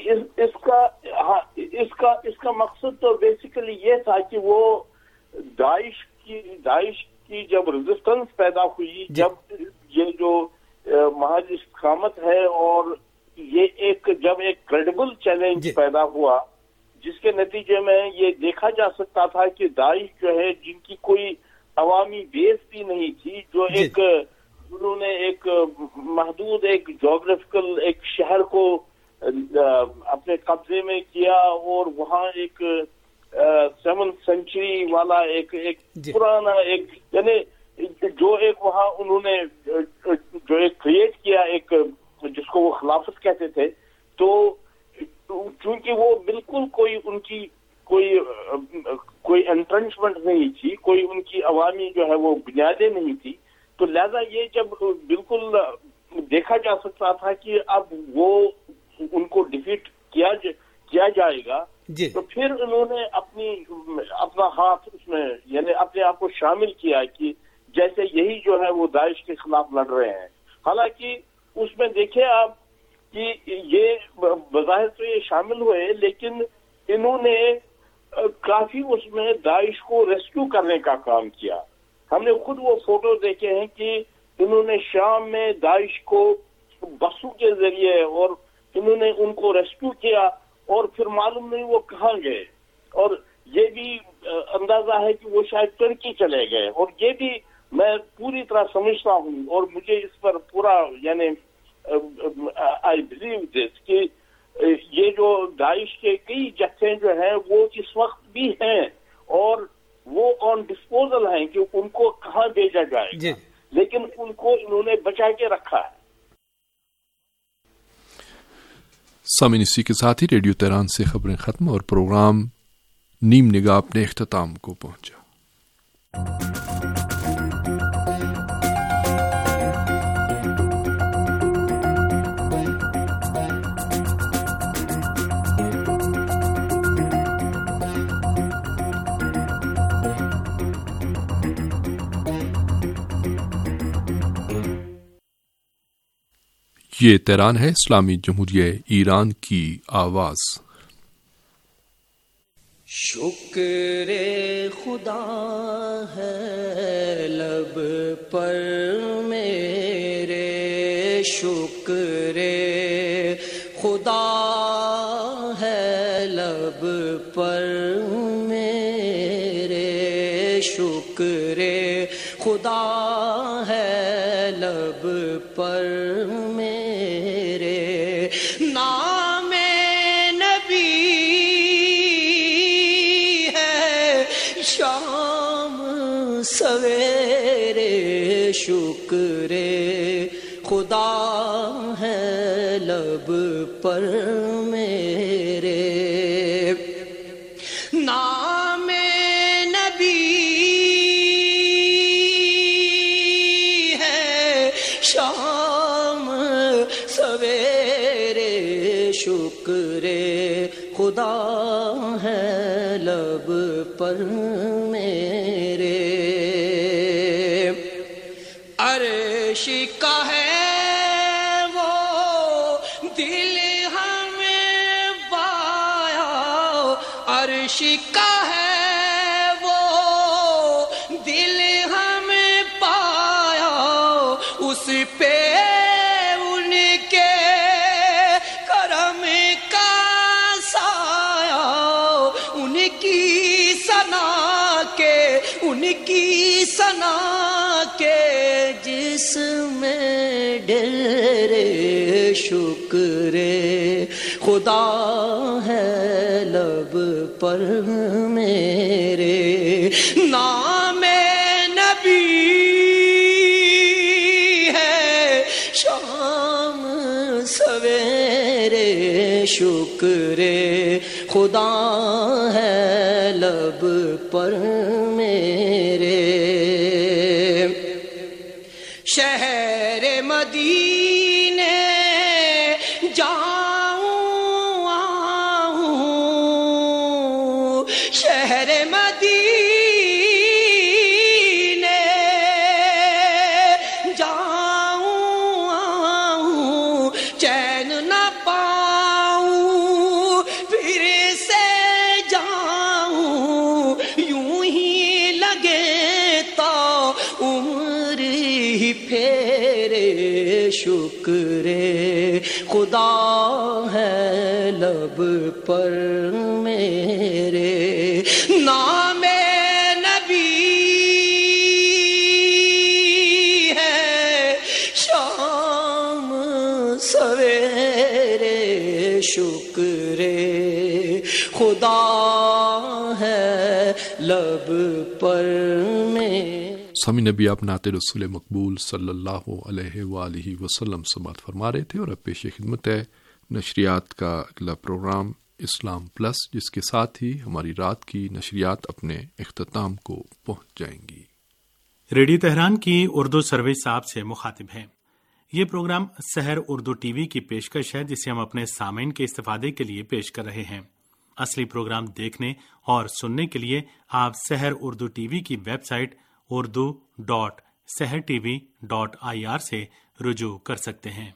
Speaker 6: اس کا مقصد تو بیسیکلی یہ تھا کہ وہ داعش کی جب ریزسٹنس پیدا ہوئی، جب یہ جو محض استقامت ہے اور یہ جب ایک کریڈیبل چیلنج پیدا ہوا، جس کے نتیجے میں یہ دیکھا جا سکتا تھا کہ داعش جو ہے، جن کی کوئی عوامی بیس بھی نہیں تھی، جو انہوں نے ایک محدود ایک جغرافیکل ایک شہر کو اپنے قبضے میں کیا، اور وہاں ایک 7th سینچری والا ایک پرانا ایک یعنی جو ایک وہاں انہوں نے جو ایک کریٹ کیا، ایک جس کو وہ خلافت کہتے تھے، تو چونکہ وہ بالکل کوئی ان کی کوئی انٹرنچمنٹ نہیں تھی، کوئی ان کی عوامی جو ہے وہ بنیادیں نہیں تھی، تو لہذا یہ جب بالکل دیکھا جا سکتا تھا کہ اب وہ ان کو ڈیفیٹ کیا جائے گا، تو پھر انہوں نے اپنا ہاتھ اس میں یعنی اپنے آپ کو شامل کیا کہ جیسے یہی جو ہے وہ داعش کے خلاف لڑ رہے ہیں. حالانکہ اس میں دیکھیں آپ کہ یہ بظاہر تو یہ شامل ہوئے، لیکن انہوں نے کافی اس میں داعش کو ریسکیو کرنے کا کام کیا. ہم نے خود وہ فوٹو دیکھے ہیں کہ انہوں نے شام میں داعش کو بسوں کے ذریعے اور انہوں نے ان کو ریسکیو کیا، اور پھر معلوم نہیں وہ کہاں گئے، اور یہ بھی اندازہ ہے کہ وہ شاید ترکی چلے گئے. اور یہ بھی میں پوری طرح سمجھتا ہوں، اور مجھے اس پر پورا یعنی آئی بلیو دس کہ یہ جو داعش کے کئی جتھے جو ہیں وہ اس وقت بھی ہیں اور وہ آن ڈسپوزل ہیں کہ ان کو کہاں بھیجا جائے گا، لیکن ان کو انہوں نے بچا کے رکھا ہے.
Speaker 4: سامعین، اسی کے ساتھ ہی ریڈیو تہران سے خبریں ختم اور پروگرام نیم نگاہ اپنے اختتام کو پہنچا. یہ تہران ہے، اسلامی جمہوریہ ایران کی آواز.
Speaker 7: شکر خدا ہے لب پر میرے، شکر خدا ہے لب پر میرے، شکر خدا ہے لب پر میرے، نام نبی ہے شام سویرے، شکر خدا ہے لب پر میرے، نام نبی ہے شام سویرے، شکر خدا ہے لب پر میرے، عرش کا ہے وہ دل ہمیں بایا، عرش کا ہے وہ دل ہمیں پایا، اس پہ ان کے کرم کا سایہ، ان کی ثنا کے جس میں ڈھیر شکر خدا ہے لب پر میرے، نام نبی ہے شام سویرے، شکر خدا ہے لب پر میرے، شہر مدینے جاؤں آؤں، شہر مدینے جاؤں آؤں، چین نہ پاؤں پھر سے جاؤں، یوں ہی لگے تا عمر ہی پھیرے، شکر خدا ہے لب پر میرے، نام نبی ہے شام سویرے، شکر خدا ہے لب پر میرے۔
Speaker 4: سامعین، نبی آپ نعت رسول مقبول صلی اللہ علیہ وآلہ وسلم سماعت فرما رہے تھے، اور اب پیش خدمت ہے نشریات کا اگلا پروگرام اسلام پلس، جس کے ساتھ ہی ہماری رات کی نشریات اپنے اختتام کو پہنچ جائیں گی۔
Speaker 8: ریڈیو تہران کی اردو سروس آپ سے مخاطب ہے۔ یہ پروگرام سحر اردو ٹی وی کی پیشکش ہے، جسے ہم اپنے سامعین کے استفادے کے لیے پیش کر رہے ہیں۔ اصلی پروگرام دیکھنے اور سننے کے لیے آپ سحر اردو ٹی وی کی ویب سائٹ urdu.sehrtv.ir سے رجوع کر سکتے ہیں۔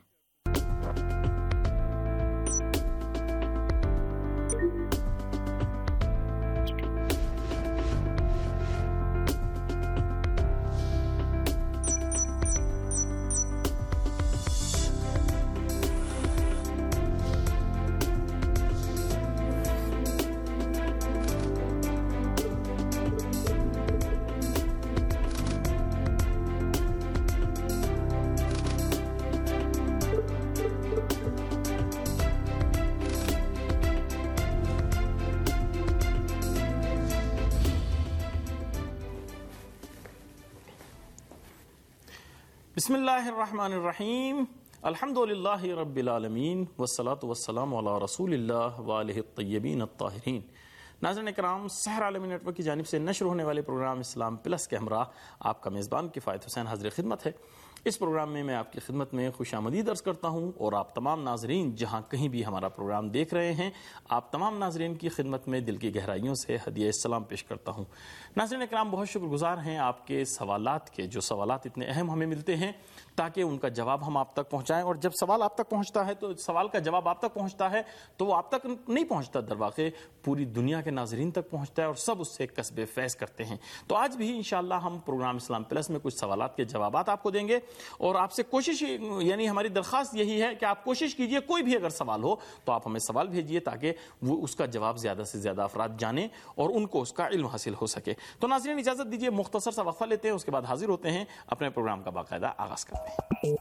Speaker 9: بسم اللہ الرحمن الرحیم، الحمدللہ رب العالمین، والصلاة والسلام علی رسول اللہ وآلہ الطیبین الطاہرین۔ ناظرین اکرام، سحر عالمی نیٹ ورک کی جانب سے نشر ہونے والے پروگرام اسلام پلس کے ہمراہ آپ کا میزبان کفایت حسین حاضر خدمت ہے۔ اس پروگرام میں آپ کی خدمت میں خوش آمدید عرض کرتا ہوں، اور آپ تمام ناظرین جہاں کہیں بھی ہمارا پروگرام دیکھ رہے ہیں، آپ تمام ناظرین کی خدمت میں دل کی گہرائیوں سے ہدیہ السلام پیش کرتا ہوں۔ ناظرین اکرام، بہت شکر گزار ہیں آپ کے سوالات کے، جو سوالات اتنے اہم ہمیں ملتے ہیں تاکہ ان کا جواب ہم آپ تک پہنچائیں، اور جب سوال آپ تک پہنچتا ہے تو سوال کا جواب آپ تک پہنچتا ہے تو وہ آپ تک نہیں پہنچتا، در واقع پوری دنیا کے ناظرین تک پہنچتا ہے، اور سب اس سے کسب فیض کرتے ہیں۔ تو آج بھی انشاءاللہ ہم پروگرام اسلام پلس میں کچھ سوالات کے جوابات آپ کو دیں گے، اور آپ سے کوشش، یعنی ہماری درخواست یہی ہے کہ آپ کوشش کیجئے کوئی بھی اگر سوال ہو تو آپ ہمیں سوال بھیجئے تاکہ وہ اس کا جواب زیادہ سے زیادہ افراد جانیں اور ان کو اس کا علم حاصل ہو سکے۔ تو ناظرین اجازت دیجئے مختصر سا وقفہ لیتے ہیں، اس کے بعد حاضر ہوتے ہیں، اپنے پروگرام کا باقاعدہ آغاز کرتے ہیں۔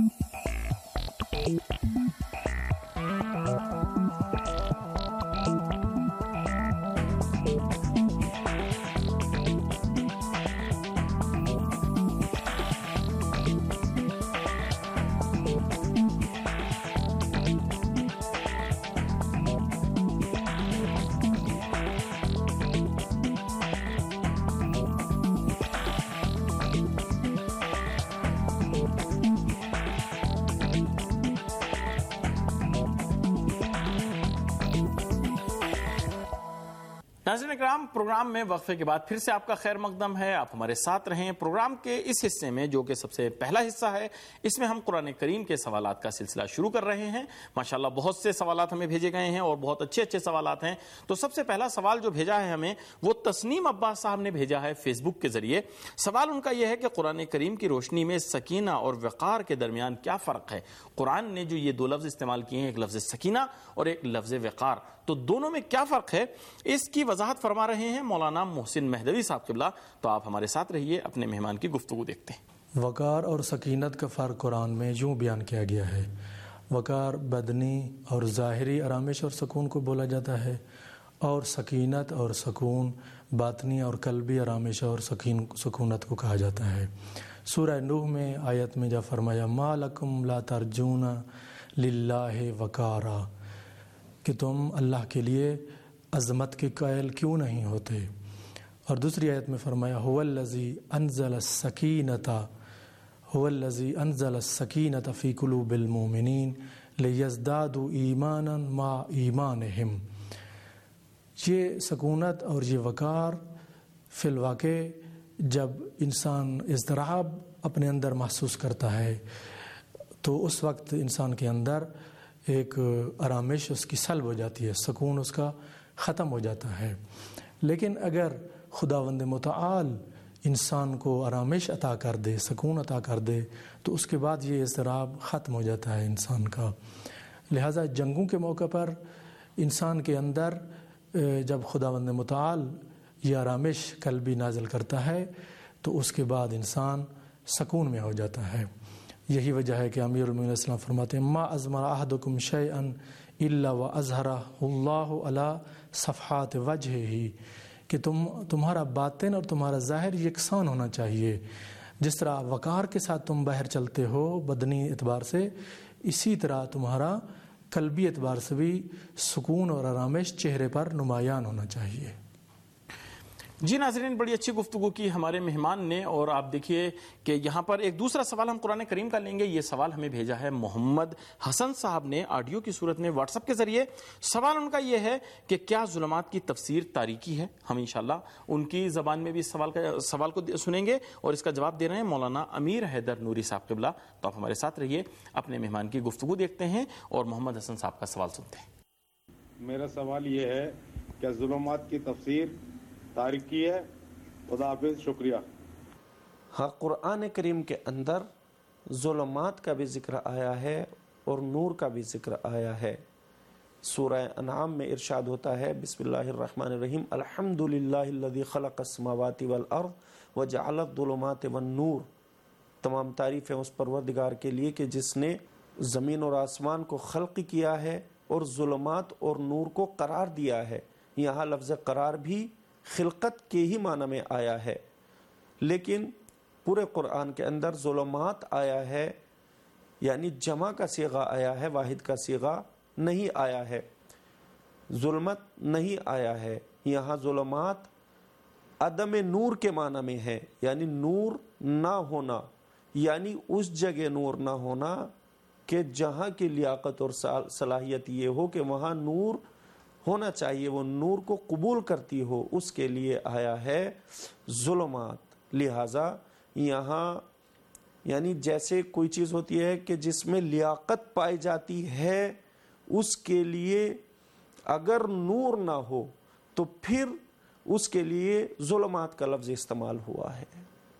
Speaker 9: ناظرین اکرام، پروگرام میں وقفے کے بعد پھر سے آپ کا خیر مقدم ہے، آپ ہمارے ساتھ رہیں۔ پروگرام کے اس حصے میں، جو کہ سب سے پہلا حصہ ہے، اس میں ہم قرآن کریم کے سوالات کا سلسلہ شروع کر رہے ہیں۔ ماشاءاللہ بہت سے سوالات ہمیں بھیجے گئے ہیں اور بہت اچھے اچھے سوالات ہیں۔ تو سب سے پہلا سوال جو بھیجا ہے ہمیں، وہ تسنیم عباس صاحب نے بھیجا ہے فیس بک کے ذریعے۔ سوال ان کا یہ ہے کہ قرآن کریم کی روشنی میں سکینہ اور وقار کے درمیان کیا فرق ہے؟ قرآن نے جو یہ دو لفظ استعمال کیے ہیں، ایک لفظ سکینہ اور ایک لفظ وقار، تو دونوں میں کیا فرق ہے، اس کی وضاحت فرما رہے ہیں مولانا محسن مہدوی صاحب قبلہ. تو آپ ہمارے ساتھ رہیے، اپنے مہمان کی گفتگو دیکھتے ہیں.
Speaker 10: وقار اور سکینت کا فرق قرآن میں یوں بیان کیا گیا ہے. وقار بدنی اور ظاہری آرامش اور سکون کو بولا جاتا ہے، اور سکینت اور سکون باطنی اور قلبی آرامش اور سکونت کو کہا جاتا ہے. سورہ نوح میں آیت میں جا فرمایا ما لکم لا ترجون للہ وقارا، کہ تم اللہ کے لیے عظمت کے قائل کیوں نہیں ہوتے. اور دوسری آیت میں فرمایا هو الذی انزل السکینۃ فی قلوب المؤمنین لیزدادوا ایمانا مع ایمانہم. یہ سکونت اور یہ وقار فی الواقع جب انسان اضطراب اپنے اندر محسوس کرتا ہے تو اس وقت انسان کے اندر ایک آرامش اس کی سلب ہو جاتی ہے، سکون اس کا ختم ہو جاتا ہے. لیکن اگر خداوند متعال انسان کو آرامش عطا کر دے، سکون عطا کر دے، تو اس کے بعد یہ اضطراب ختم ہو جاتا ہے انسان کا. لہٰذا جنگوں کے موقع پر انسان کے اندر جب خداوند متعال یہ آرامش قلبی نازل کرتا ہے تو اس کے بعد انسان سکون میں ہو جاتا ہے. یہی وجہ ہے کہ امیر المؤمنین علیہ السلام فرماتے ہیں ما ازمر احدکم شیئا الا واظہرہ اللہ علی صفحات وجہہ، کہ تمہارا باطن اور تمہارا ظاہر یکساں ہونا چاہیے. جس طرح وقار کے ساتھ تم باہر چلتے ہو بدنی اعتبار سے، اسی طرح تمہارا قلبی اعتبار سے بھی سکون اور آرامش چہرے پر نمایاں ہونا چاہیے.
Speaker 9: جی ناظرین، بڑی اچھی گفتگو کی ہمارے مہمان نے. اور آپ دیکھیے کہ یہاں پر ایک دوسرا سوال ہم قرآن کریم کا لیں گے. یہ سوال ہمیں بھیجا ہے محمد حسن صاحب نے آڈیو کی صورت میں واٹس ایپ کے ذریعے. سوال ان کا یہ ہے کہ کیا ظلمات کی تفسیر تاریکی ہے؟ ہم انشاءاللہ ان کی زبان میں بھی سوال کو سنیں گے اور اس کا جواب دے رہے ہیں مولانا امیر حیدر نوری صاحب قبلہ. تو آپ ہمارے ساتھ رہیے، اپنے مہمان کی گفتگو دیکھتے ہیں اور محمد حسن صاحب کا سوال سنتے ہیں.
Speaker 11: میرا سوال یہ ہے کہ ظلمات کی تفسیر تاریکی ہے؟ خدا حافظ، شکریہ.
Speaker 12: ہاں، قرآن کریم کے اندر ظلمات کا بھی ذکر آیا ہے اور نور کا بھی ذکر آیا ہے. سورہ انعام میں ارشاد ہوتا ہے بسم اللہ الرحمن الرحیم الحمد للہ الذی خلق السماوات والارض وجعل الظلمات والنور. تمام تعریفیں اس پروردگار کے لیے کہ جس نے زمین اور آسمان کو خلق کیا ہے اور ظلمات اور نور کو قرار دیا ہے. یہاں لفظ قرار بھی خلقت کے ہی معنی میں آیا ہے، لیکن پورے قرآن کے اندر ظلمات آیا ہے، یعنی جمع کا صیغہ آیا ہے، واحد کا صیغہ نہیں آیا ہے. ظلمت نہیں آیا ہے. یہاں ظلمات عدم نور کے معنی میں ہے، یعنی نور نہ ہونا، یعنی اس جگہ نور نہ ہونا کہ جہاں کی لیاقت اور صلاحیت یہ ہو کہ وہاں نور ہونا چاہیے، وہ نور کو قبول کرتی ہو، اس کے لیے آیا ہے ظلمات. لہٰذا یہاں یعنی جیسے کوئی چیز ہوتی ہے کہ جس میں لیاقت پائی جاتی ہے، اس کے لیے اگر نور نہ ہو تو پھر اس کے لیے ظلمات کا لفظ استعمال ہوا ہے.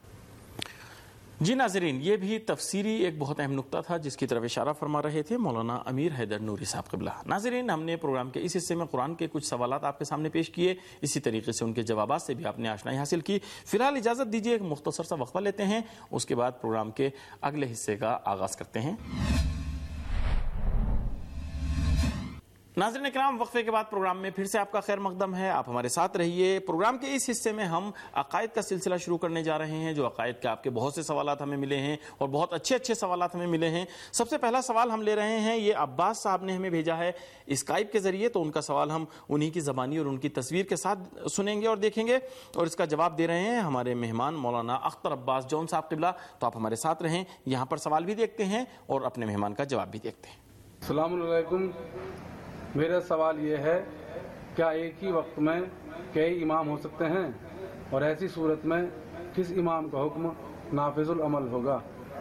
Speaker 9: جی ناظرین، یہ بھی تفسیری ایک بہت اہم نقطہ تھا جس کی طرف اشارہ فرما رہے تھے مولانا امیر حیدر نوری صاحب قبلہ. ناظرین، ہم نے پروگرام کے اس حصے میں قرآن کے کچھ سوالات آپ کے سامنے پیش کیے، اسی طریقے سے ان کے جوابات سے بھی آپ نے آشنائی حاصل کی. فی الحال اجازت دیجیے ایک مختصر سا وقفہ لیتے ہیں، اس کے بعد پروگرام کے اگلے حصے کا آغاز کرتے ہیں. ناظرین اکرام، وقفے کے بعد پروگرام میں پھر سے آپ کا خیر مقدم ہے. آپ ہمارے ساتھ رہیے. پروگرام کے اس حصے میں ہم عقائد کا سلسلہ شروع کرنے جا رہے ہیں. جو عقائد کے آپ کے بہت سے سوالات ہمیں ملے ہیں اور بہت اچھے سوالات ہمیں ملے ہیں. سب سے پہلا سوال ہم لے رہے ہیں، یہ عباس صاحب نے ہمیں بھیجا ہے اسکائپ کے ذریعے. تو ان کا سوال ہم انہی کی زبانی اور ان کی تصویر کے ساتھ سنیں گے اور دیکھیں گے، اور اس کا جواب دے رہے ہیں ہمارے مہمان مولانا اختر عباس جون صاحب قبلہ. تو آپ ہمارے ساتھ رہیں، یہاں پر سوال بھی دیکھتے ہیں اور اپنے مہمان کا جواب بھی دیکھتے ہیں.
Speaker 13: السلام علیکم. میرا سوال یہ ہے، کیا ایک ہی وقت میں کئی امام ہو سکتے ہیں، اور ایسی صورت میں کس امام کا حکم نافذ العمل ہوگا؟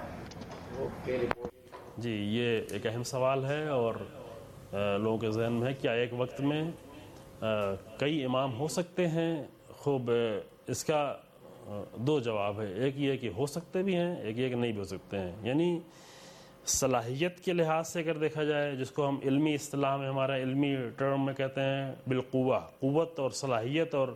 Speaker 14: جی، یہ ایک اہم سوال ہے اور لوگوں کے ذہن میں ہے کیا ایک وقت میں کئی امام ہو سکتے ہیں. خوب اس کا دو جواب ہے. ایک یہ کہ ہو سکتے بھی ہیں، ایک یہ کہ نہیں بھی ہو سکتے ہیں. یعنی صلاحیت کے لحاظ سے اگر دیکھا جائے، جس کو ہم علمی اصطلاح میں ہمارا علمی ٹرم میں کہتے ہیں بالقوہ، قوت اور صلاحیت اور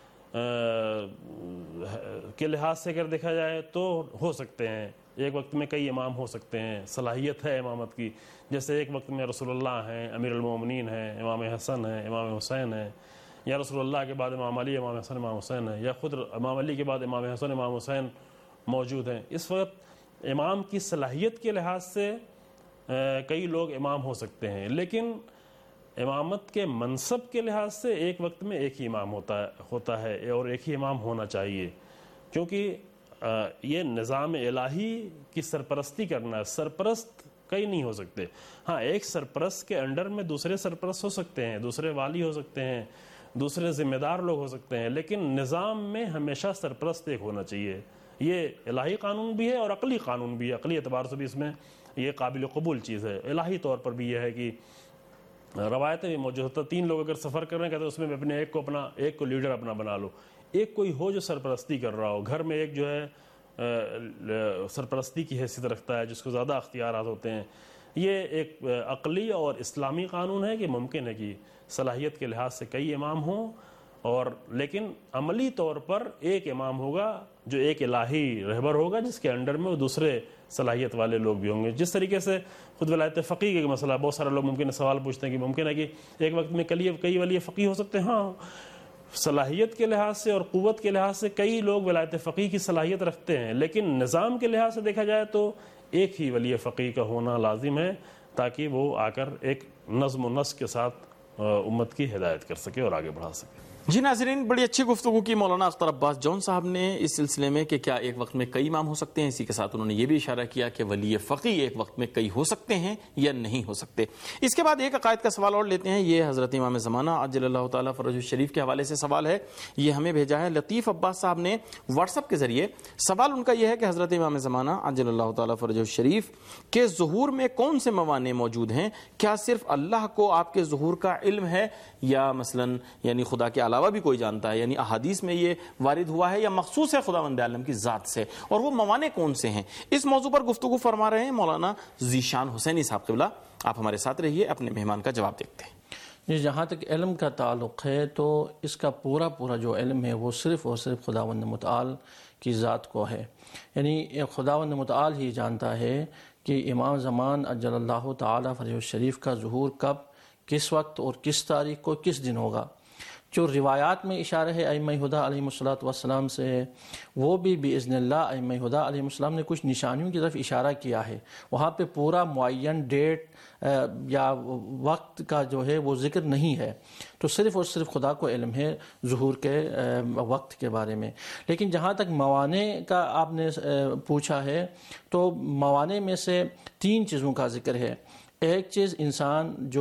Speaker 14: کے لحاظ سے اگر دیکھا جائے تو ہو سکتے ہیں، ایک وقت میں کئی امام ہو سکتے ہیں، صلاحیت ہے امامت کی، جیسے ایک وقت میں رسول اللہ ہیں، امیر المومنین ہیں، امام حسن ہیں، امام حسین ہیں، یا رسول اللہ کے بعد امام علی، امام حسن، امام حسین ہیں، یا خود امام علی کے بعد امام حسن، امام حسین موجود ہیں۔ اس وقت امام کی صلاحیت کے لحاظ سے کئی لوگ امام ہو سکتے ہیں، لیکن امامت کے منصب کے لحاظ سے ایک وقت میں ایک ہی امام ہوتا ہے اور ایک ہی امام ہونا چاہیے، کیونکہ یہ نظام الہی کی سرپرستی کرنا ہے۔ سرپرست کئی نہیں ہو سکتے، ہاں ایک سرپرست کے انڈر میں دوسرے سرپرست ہو سکتے ہیں، دوسرے والی ہو سکتے ہیں، دوسرے ذمہ دار لوگ ہو سکتے ہیں، لیکن نظام میں ہمیشہ سرپرست ایک ہونا چاہیے۔ یہ الہی قانون بھی ہے اور عقلی قانون بھی ہے، عقلی اعتبار سے بھی اس میں یہ قابل قبول چیز ہے۔ الہی طور پر بھی یہ ہے کہ روایتیں بھی موجود ہوتا، 3 لوگ اگر سفر کر رہے ہیں کہتے ہیں اس میں اپنے ایک کو لیڈر اپنا بنا لو، ایک کوئی ہو جو سرپرستی کر رہا ہو، گھر میں ایک جو ہے سرپرستی کی حیثیت رکھتا ہے، جس کو زیادہ اختیارات ہوتے ہیں۔ یہ ایک عقلی اور اسلامی قانون ہے کہ ممکن ہے کہ صلاحیت کے لحاظ سے کئی امام ہوں، اور لیکن عملی طور پر ایک امام ہوگا جو ایک الہی رہبر ہوگا، جس کے انڈر میں وہ دوسرے صلاحیت والے لوگ بھی ہوں گے۔ جس طریقے سے خود ولایت فقیہ کا مسئلہ، بہت سارے لوگ ممکن سوال پوچھتے ہیں کہ ممکن ہے کہ ایک وقت میں کئی ولی فقیہ ہو سکتے ہیں۔ ہاں، صلاحیت کے لحاظ سے اور قوت کے لحاظ سے کئی لوگ ولایت فقیہ کی صلاحیت رکھتے ہیں، لیکن نظام کے لحاظ سے دیکھا جائے تو ایک ہی ولی فقیہ کا ہونا لازم ہے، تاکہ وہ آ کر ایک نظم و نسق کے ساتھ امت کی ہدایت کر سکے اور آگے بڑھا سکے۔
Speaker 9: جی ناظرین، بڑی اچھی گفتگو کی مولانا اختر عباس جون صاحب نے اس سلسلے میں کہ کیا ایک وقت میں کئی امام ہو سکتے ہیں، اسی کے ساتھ انہوں نے یہ بھی اشارہ کیا کہ ولی فقیہ ایک وقت میں کئی ہو سکتے ہیں یا نہیں ہو سکتے۔ اس کے بعد ایک عقائد کا سوال اور لیتے ہیں، یہ حضرت امام زمانہ عجل اللہ تعالیٰ فرجہ الشریف کے حوالے سے سوال ہے، یہ ہمیں بھیجا ہے لطیف عباس صاحب نے واٹس ایپ کے ذریعے۔ سوال ان کا یہ ہے کہ حضرت امام زمانہ عجل اللہ تعالیٰ فرجہ الشریف کے ظہور میں کون سے موانع موجود ہیں؟ کیا صرف اللہ کو آپ کے ظہور کا علم ہے، یا مثلاً یعنی خدا کے علاوہ بھی کوئی جانتا ہے؟ یعنی احادیث میں یہ وارد ہوا ہے یا مخصوص ہے خداوند عالم کی ذات سے، اور وہ موانع کون سے ہیں؟ اس موضوع پر گفتگو فرما رہے ہیں مولانا ذیشان حسینی صاحب قبلہ۔ آپ ہمارے ساتھ رہیے، اپنے مہمان کا جواب دیکھتے ہیں۔
Speaker 15: جہاں تک علم کا تعلق ہے تو اس کا پورا جو علم ہے وہ صرف اور صرف خداوند متعال کی ذات کو ہے، یعنی خداوند متعال ہی جانتا ہے کہ امام زمان اجل اللہ تعالیٰ فرجہ الشریف کا ظہور کب، کس وقت اور کس تاریخ کو، کس دن ہوگا۔ جو روایات میں اشارہ ہے ائمہ ہدیٰ علیہم السلام سے، وہ بھی باذن اللہ ائمہ ہدیٰ علیہم السلام نے کچھ نشانیوں کی طرف اشارہ کیا ہے، وہاں پہ پورا معین ڈیٹ یا وقت کا جو ہے وہ ذکر نہیں ہے، تو صرف اور صرف خدا کو علم ہے ظہور کے وقت کے بارے میں۔ لیکن جہاں تک موانع کا آپ نے پوچھا ہے، تو موانع میں سے 3 چیزوں کا ذکر ہے۔ ایک چیز انسان جو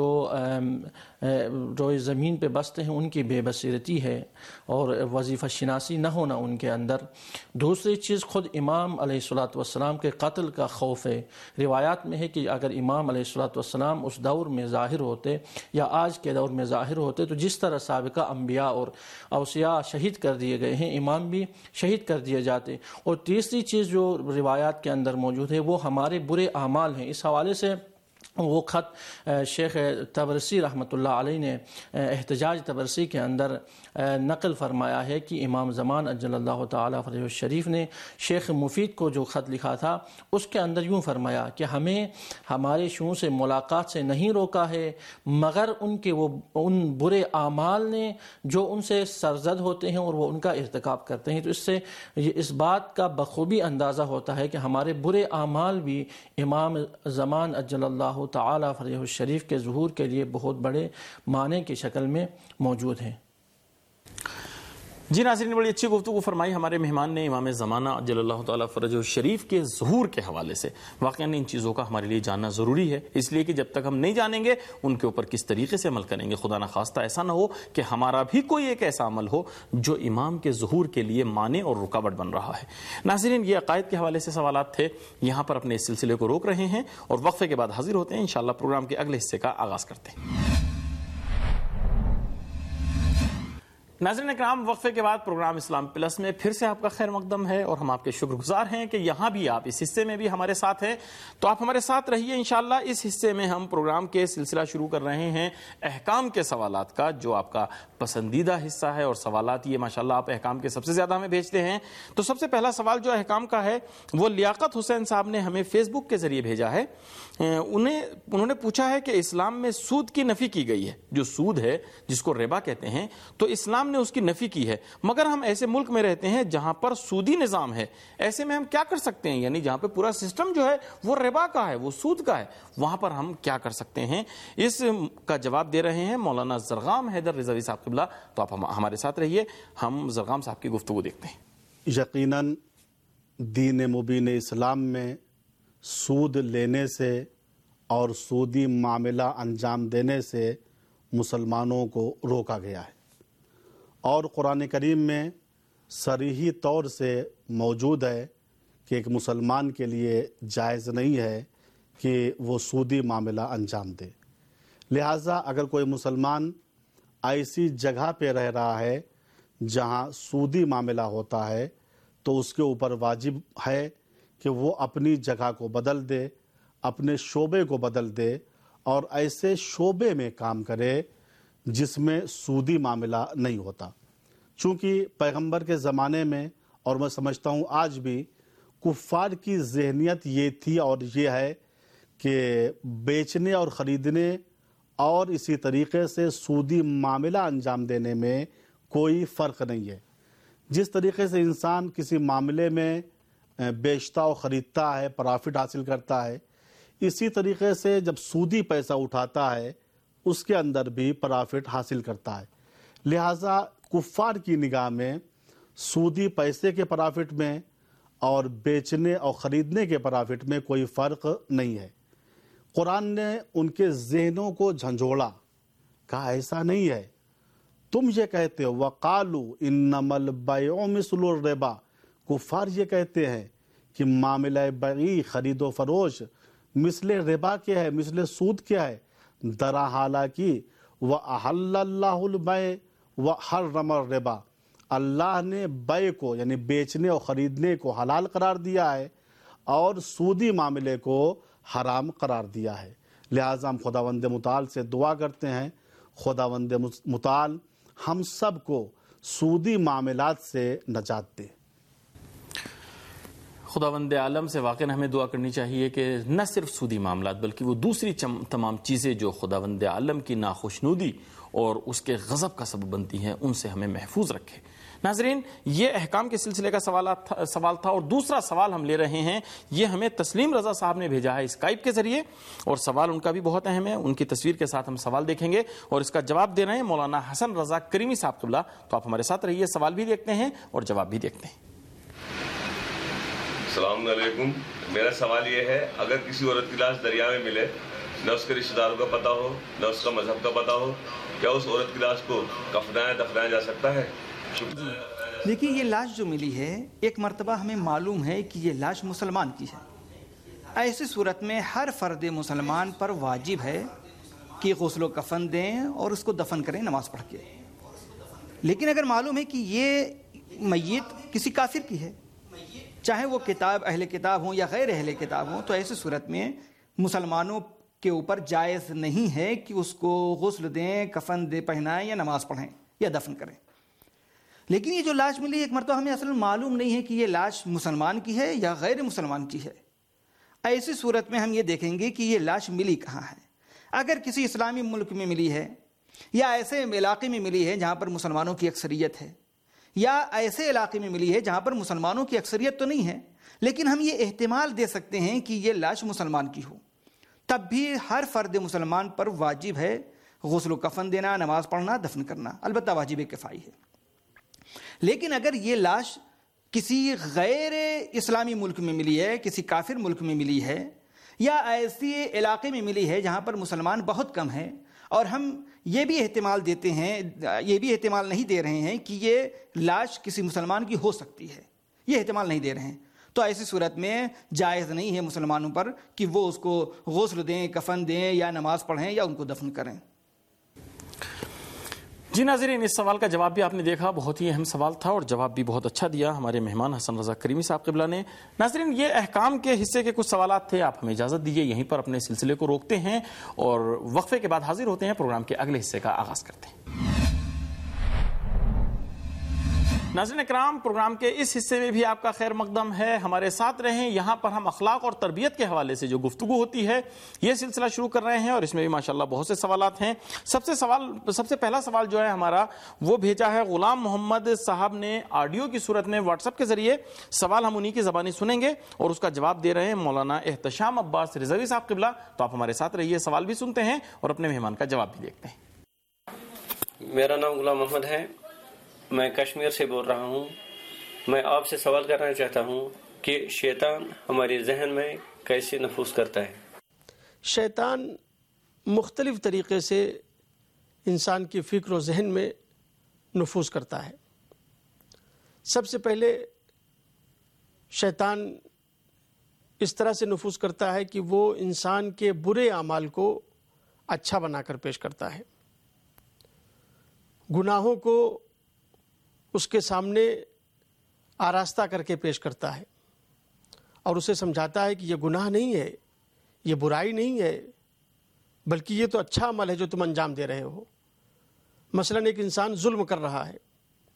Speaker 15: روئے زمین پہ بستے ہیں ان کی بے بصیرتی ہے اور وظیفہ شناسی نہ ہونا ان کے اندر۔ دوسری چیز خود امام علیہ الصلوۃ والسلام کے قتل کا خوف ہے۔ روایات میں ہے کہ اگر امام علیہ الصلوۃ والسلام اس دور میں ظاہر ہوتے یا آج کے دور میں ظاہر ہوتے تو جس طرح سابقہ انبیاء اور اوصیاء شہید کر دیے گئے ہیں، امام بھی شہید کر دیے جاتے۔ اور تیسری چیز جو روایات کے اندر موجود ہے وہ ہمارے برے اعمال ہیں۔ اس حوالے سے وہ خط شیخ تبرسی رحمۃ اللہ علیہ نے احتجاج تبرسی کے اندر نقل فرمایا ہے کہ امام زمان اجل اللہ تعالیٰ فرجہ الشریف نے شیخ مفید کو جو خط لکھا تھا اس کے اندر یوں فرمایا کہ ہمیں ہمارے شیوعوں سے ملاقات سے نہیں روکا ہے مگر ان برے اعمال نے جو ان سے سرزد ہوتے ہیں اور وہ ان کا ارتکاب کرتے ہیں۔ تو اس سے اس بات کا بخوبی اندازہ ہوتا ہے کہ ہمارے برے اعمال بھی امام زمان اجل اللہ تعالیٰ فرجہ الشریف کے ظہور کے لیے بہت بڑے معنی کی شکل میں موجود ہیں۔
Speaker 9: جی ناظرین، بڑی اچھی گفتگو فرمائی ہمارے مہمان نے امام زمانہ اجل اللہ تعالیٰ فرجہ الشریف کے ظہور کے حوالے سے۔ واقعاً ان چیزوں کا ہمارے لیے جاننا ضروری ہے، اس لیے کہ جب تک ہم نہیں جانیں گے ان کے اوپر کس طریقے سے عمل کریں گے، خدا نخواستہ ایسا نہ ہو کہ ہمارا بھی کوئی ایک ایسا عمل ہو جو امام کے ظہور کے لیے مانع اور رکاوٹ بن رہا ہے۔ ناظرین، یہ عقائد کے حوالے سے سوالات تھے، یہاں پر اپنے اس سلسلے کو روک رہے ہیں اور وقفے کے بعد حاضر ہوتے ہیں۔ انشاءاللہ پروگرام کے اگلے حصے کا آغاز کرتے ہیں۔ ناظرین اکرام، وقفے کے بعد پروگرام اسلام پلس میں پھر سے آپ کا خیر مقدم ہے اور ہم آپ کے شکر گزار ہیں کہ یہاں بھی آپ اس حصے میں بھی ہمارے ساتھ ہیں. تو آپ ہمارے ساتھ رہیے. انشاءاللہ اس حصے میں ہم پروگرام کے سلسلہ شروع کر رہے ہیں احکام کے سوالات کا، جو آپ کا پسندیدہ حصہ ہے، اور سوالات یہ ماشاءاللہ آپ احکام کے سب سے زیادہ ہمیں بھیجتے ہیں. تو سب سے پہلا سوال جو احکام کا ہے وہ لیاقت حسین صاحب نے ہمیں فیس بک کے ذریعے بھیجا ہے. انہوں نے پوچھا ہے کہ اسلام میں سود کی نفی کی گئی ہے. جو سود ہے جس کو ربا کہتے ہیں، تو اسلام نے اس کی نفی کی ہے، مگر ہم ایسے ملک میں رہتے ہیں جہاں پر سودی نظام ہے. ایسے میں ہم کیا کر سکتے ہیں؟ یعنی جہاں پہ پورا سسٹم جو ہے وہ ربا کا ہے، وہ سود کا ہے، وہاں پر ہم کیا کر سکتے ہیں؟ اس کا جواب دے رہے ہیں مولانا زرغام حیدر رضوی صاحب قبلہ. تو آپ ہمارے ساتھ رہیے، ہم زرغام صاحب کی گفتگو دیکھتے ہیں.
Speaker 16: یقیناً دین مبین اسلام میں سود لینے سے اور سودی معاملہ انجام دینے سے مسلمانوں کو روکا گیا ہے، اور قرآن کریم میں صریحی طور سے موجود ہے کہ ایک مسلمان کے لیے جائز نہیں ہے کہ وہ سودی معاملہ انجام دے. لہٰذا اگر کوئی مسلمان ایسی جگہ پہ رہ رہا ہے جہاں سودی معاملہ ہوتا ہے تو اس کے اوپر واجب ہے کہ وہ اپنی جگہ کو بدل دے، اپنے شعبے کو بدل دے، اور ایسے شعبے میں کام کرے جس میں سودی معاملہ نہیں ہوتا. چونکہ پیغمبر کے زمانے میں، اور میں سمجھتا ہوں آج بھی، کفار کی ذہنیت یہ تھی اور یہ ہے کہ بیچنے اور خریدنے اور اسی طریقے سے سودی معاملہ انجام دینے میں کوئی فرق نہیں ہے. جس طریقے سے انسان کسی معاملے میں بیچتا اور خریدتا ہے، پرافٹ حاصل کرتا ہے، اسی طریقے سے جب سودی پیسہ اٹھاتا ہے اس کے اندر بھی پرافٹ حاصل کرتا ہے. لہٰذا کفار کی نگاہ میں سودی پیسے کے پرافٹ میں اور بیچنے اور خریدنے کے پرافٹ میں کوئی فرق نہیں ہے. قرآن نے ان کے ذہنوں کو جھنجھوڑا، کہا ایسا نہیں ہے، تم یہ کہتے ہو وَقَالُوا إِنَّمَا الْبَيْعُ مِثْلُ الرِّبَا. کفار یہ کہتے ہیں کہ معاملہ بیع، خرید و فروش، مثل ربا کیا ہے، مثل سود کیا ہے. درا حالانکہ وَأَحَلَّ اللَّهُ الْبَيْعَ وَحَرَّمَ الرِّبَا، اللہ نے بیع کو یعنی بیچنے اور خریدنے کو حلال قرار دیا ہے اور سودی معاملے کو حرام قرار دیا ہے. لہٰذا ہم خداوند متعال سے دعا کرتے ہیں، خداوند متعال ہم سب کو سودی معاملات سے نجات دے.
Speaker 9: خداوند عالم سے واقعی ہمیں دعا کرنی چاہیے کہ نہ صرف سودی معاملات بلکہ وہ دوسری تمام چیزیں جو خداوند عالم کی ناخوشنودی اور اس کے غضب کا سبب بنتی ہیں ان سے ہمیں محفوظ رکھے. ناظرین، یہ احکام کے سلسلے کا سوال تھا، اور دوسرا سوال ہم لے رہے ہیں، یہ ہمیں تسلیم رضا صاحب نے بھیجا ہے اسکائپ کے ذریعے، اور سوال ان کا بھی بہت اہم ہے. ان کی تصویر کے ساتھ ہم سوال دیکھیں گے اور اس کا جواب دے رہے ہیں مولانا حسن رضا کریمی صاحب قبلہ. تو آپ ہمارے ساتھ رہیے، سوال بھی دیکھتے ہیں اور جواب بھی دیکھتے ہیں.
Speaker 17: السلام علیکم. میرا سوال یہ ہے، اگر کسی عورت کی لاش دریا میں ملے، نہ اس کے رشتہ داروں کا پتہ ہو نہ اس کا مذہب کا پتہ ہو، کیا اس عورت کی لاش کو دفنایا جا سکتا ہے؟
Speaker 18: دیکھیے، یہ لاش جو ملی ہے، ایک مرتبہ ہمیں معلوم ہے کہ یہ لاش مسلمان کی ہے. ایسی صورت میں ہر فرد مسلمان پر واجب ہے کہ غسل و کفن دیں اور اس کو دفن کریں نماز پڑھ کے. لیکن اگر معلوم ہے کہ یہ میت کسی کافر کی ہے، چاہے وہ اہل کتاب ہوں یا غیر اہل کتاب ہوں، تو ایسی صورت میں مسلمانوں کے اوپر جائز نہیں ہے کہ اس کو غسل دیں، کفن دے پہنائیں یا نماز پڑھیں یا دفن کریں. لیکن یہ جو لاش ملی، ایک مرتبہ ہمیں اصل معلوم نہیں ہے کہ یہ لاش مسلمان کی ہے یا غیر مسلمان کی ہے. ایسی صورت میں ہم یہ دیکھیں گے کہ یہ لاش ملی کہاں ہے. اگر کسی اسلامی ملک میں ملی ہے، یا ایسے علاقے میں ملی ہے جہاں پر مسلمانوں کی اکثریت ہے، یا ایسے علاقے میں ملی ہے جہاں پر مسلمانوں کی اکثریت تو نہیں ہے لیکن ہم یہ احتمال دے سکتے ہیں کہ یہ لاش مسلمان کی ہو، تب بھی ہر فرد مسلمان پر واجب ہے غسل و کفن دینا، نماز پڑھنا، دفن کرنا. البتہ واجب کفائی ہے. لیکن اگر یہ لاش کسی غیر اسلامی ملک میں ملی ہے، کسی کافر ملک میں ملی ہے، یا ایسی علاقے میں ملی ہے جہاں پر مسلمان بہت کم ہیں، اور ہم یہ بھی احتمال دیتے ہیں، یہ بھی احتمال نہیں دے رہے ہیں کہ یہ لاش کسی مسلمان کی ہو سکتی ہے، یہ احتمال نہیں دے رہے ہیں، تو ایسی صورت میں جائز نہیں ہے مسلمانوں پر کہ وہ اس کو غسل دیں، کفن دیں یا نماز پڑھیں یا ان کو دفن کریں.
Speaker 9: جی ناظرین، اس سوال کا جواب بھی آپ نے دیکھا، بہت ہی اہم سوال تھا اور جواب بھی بہت اچھا دیا ہمارے مہمان حسن رضا کریمی صاحب قبلہ نے۔ ناظرین، یہ احکام کے حصے کے کچھ سوالات تھے، آپ ہمیں اجازت دیجیے یہیں پر اپنے سلسلے کو روکتے ہیں اور وقفے کے بعد حاضر ہوتے ہیں، پروگرام کے اگلے حصے کا آغاز کرتے ہیں۔ ناظرین اکرام، پروگرام کے اس حصے میں بھی آپ کا خیر مقدم ہے، ہمارے ساتھ رہیں۔ یہاں پر ہم اخلاق اور تربیت کے حوالے سے جو گفتگو ہوتی ہے یہ سلسلہ شروع کر رہے ہیں اور اس میں بھی ماشاءاللہ بہت سے سوالات ہیں۔ سب سے پہلا سوال جو ہے ہمارا وہ بھیجا ہے غلام محمد صاحب نے آڈیو کی صورت میں واٹس ایپ کے ذریعے۔ سوال ہم انہی کی زبانی سنیں گے اور اس کا جواب دے رہے ہیں مولانا احتشام عباس رضوی صاحب قبلہ۔ تو آپ ہمارے ساتھ رہیے، سوال بھی سنتے ہیں اور اپنے مہمان کا جواب بھی دیکھتے ہیں۔
Speaker 19: میرا نام غلام محمد ہے، میں کشمیر سے بول رہا ہوں۔ میں آپ سے سوال کرنا چاہتا ہوں کہ شیطان ہمارے ذہن میں کیسے نفوذ کرتا ہے؟
Speaker 20: شیطان مختلف طریقے سے انسان کی فکر و ذہن میں نفوذ کرتا ہے۔ سب سے پہلے شیطان اس طرح سے نفوذ کرتا ہے کہ وہ انسان کے برے اعمال کو اچھا بنا کر پیش کرتا ہے، گناہوں کو اس کے سامنے آراستہ کر کے پیش کرتا ہے اور اسے سمجھاتا ہے کہ یہ گناہ نہیں ہے، یہ برائی نہیں ہے، بلکہ یہ تو اچھا عمل ہے جو تم انجام دے رہے ہو۔ مثلا ایک انسان ظلم کر رہا ہے،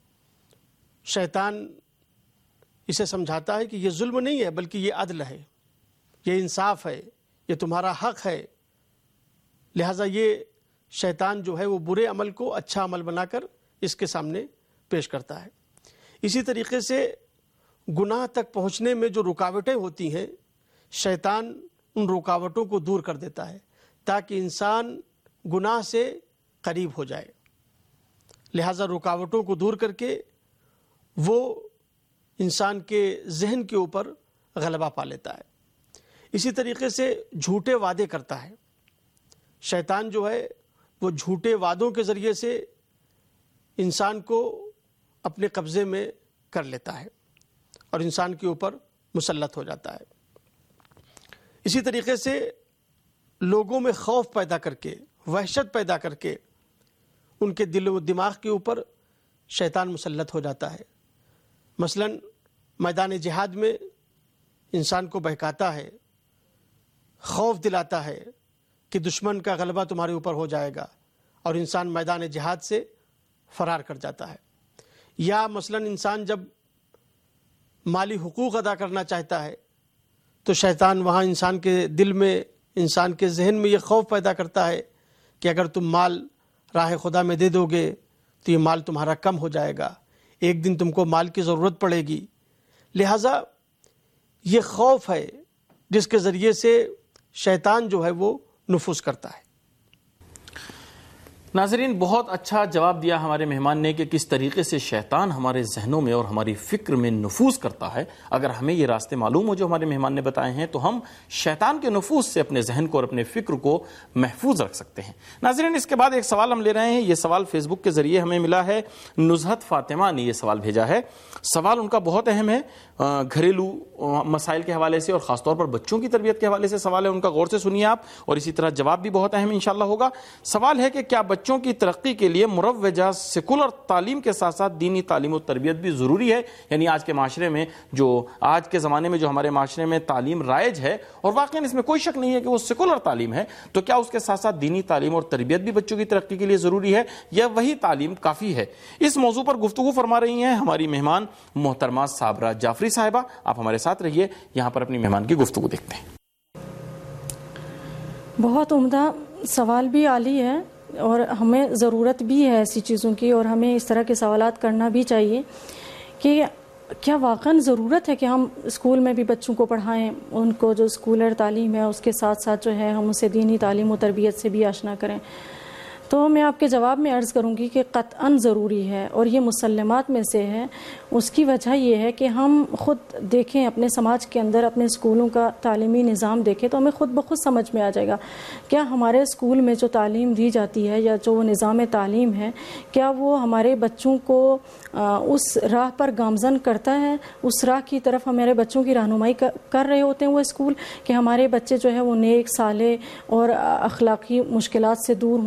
Speaker 20: شیطان اسے سمجھاتا ہے کہ یہ ظلم نہیں ہے بلکہ یہ عدل ہے، یہ انصاف ہے، یہ تمہارا حق ہے۔ لہٰذا یہ شیطان جو ہے وہ برے عمل کو اچھا عمل بنا کر اس کے سامنے پیش کرتا ہے۔ اسی طریقے سے گناہ تک پہنچنے میں جو رکاوٹیں ہوتی ہیں، شیطان ان رکاوٹوں کو دور کر دیتا ہے تاکہ انسان گناہ سے قریب ہو جائے۔ لہذا رکاوٹوں کو دور کر کے وہ انسان کے ذہن کے اوپر غلبہ پا لیتا ہے۔ اسی طریقے سے جھوٹے وعدے کرتا ہے۔ شیطان جو ہے وہ جھوٹے وعدوں کے ذریعے سے انسان کو اپنے قبضے میں کر لیتا ہے اور انسان کے اوپر مسلط ہو جاتا ہے۔ اسی طریقے سے لوگوں میں خوف پیدا کر کے، وحشت پیدا کر کے ان کے دل و دماغ کے اوپر شیطان مسلط ہو جاتا ہے۔ مثلا میدان جہاد میں انسان کو بہکاتا ہے، خوف دلاتا ہے کہ دشمن کا غلبہ تمہارے اوپر ہو جائے گا اور انسان میدان جہاد سے فرار کر جاتا ہے۔ یا مثلا انسان جب مالی حقوق ادا کرنا چاہتا ہے تو شیطان وہاں انسان کے دل میں، انسان کے ذہن میں یہ خوف پیدا کرتا ہے کہ اگر تم مال راہ خدا میں دے دو گے تو یہ مال تمہارا کم ہو جائے گا، ایک دن تم کو مال کی ضرورت پڑے گی۔ لہذا یہ خوف ہے جس کے ذریعے سے شیطان جو ہے وہ نفوذ کرتا ہے۔
Speaker 9: ناظرین، بہت اچھا جواب دیا ہمارے مہمان نے کہ کس طریقے سے شیطان ہمارے ذہنوں میں اور ہماری فکر میں نفوذ کرتا ہے۔ اگر ہمیں یہ راستے معلوم ہو جو ہمارے مہمان نے بتائے ہیں تو ہم شیطان کے نفوذ سے اپنے ذہن کو اور اپنے فکر کو محفوظ رکھ سکتے ہیں۔ ناظرین، اس کے بعد ایک سوال ہم لے رہے ہیں، یہ سوال فیس بک کے ذریعے ہمیں ملا ہے۔ نزہت فاطمہ نے یہ سوال بھیجا ہے۔ سوال ان کا بہت اہم ہے، گھریلو مسائل کے حوالے سے اور خاص طور پر بچوں کی تربیت کے حوالے سے سوال ہے ان کا، غور سے سنیے آپ، اور اسی طرح جواب بھی بہت اہم انشاءاللہ ہوگا۔ سوال ہے کہ کیا بچوں کی ترقی کے لیے مروجہ سیکولر تعلیم کے ساتھ ساتھ دینی تعلیم و تربیت بھی ضروری ہے؟ یعنی آج کے معاشرے میں آج کے زمانے میں جو ہمارے معاشرے میں تعلیم رائج ہے اور واقعاً اس میں کوئی شک نہیں ہے کہ وہ سیکولر تعلیم ہے، تو کیا اس کے ساتھ ساتھ دینی تعلیم اور تربیت بھی بچوں کی ترقی کے لیے ضروری ہے یا وہی تعلیم کافی ہے؟ اس موضوع پر گفتگو فرما رہی ہیں ہماری مہمان محترمہ صابرہ جعفری صاحبہ۔ آپ ہمارے ساتھ رہیے، یہاں پر اپنی مہمان کی گفتگو دیکھتے ہیں۔
Speaker 21: بہت عمدہ سوال بھی عالی ہے اور ہمیں ضرورت بھی ہے ایسی چیزوں کی، اور ہمیں اس طرح کے سوالات کرنا بھی چاہیے کہ کیا واقعاً ضرورت ہے کہ ہم اسکول میں بھی بچوں کو پڑھائیں، ان کو جو اسکولر تعلیم ہے اس کے ساتھ ساتھ جو ہے ہم اسے دینی تعلیم و تربیت سے بھی آشنا کریں؟ تو میں آپ کے جواب میں عرض کروں گی کہ قطعاً ضروری ہے، اور یہ مسلمات میں سے ہے۔ اس کی وجہ یہ ہے کہ ہم خود دیکھیں اپنے سماج کے اندر، اپنے اسکولوں کا تعلیمی نظام دیکھیں تو ہمیں خود بخود سمجھ میں آ جائے گا کیا ہمارے اسکول میں جو تعلیم دی جاتی ہے یا جو نظام تعلیم ہے کیا وہ ہمارے بچوں کو اس راہ پر گامزن کرتا ہے، اس راہ کی طرف ہمارے بچوں کی رہنمائی کر رہے ہوتے ہیں وہ اسکول، کہ ہمارے بچے جو ہے وہ نیک، صالح اور اخلاقی مشکلات سے دور ہوں اور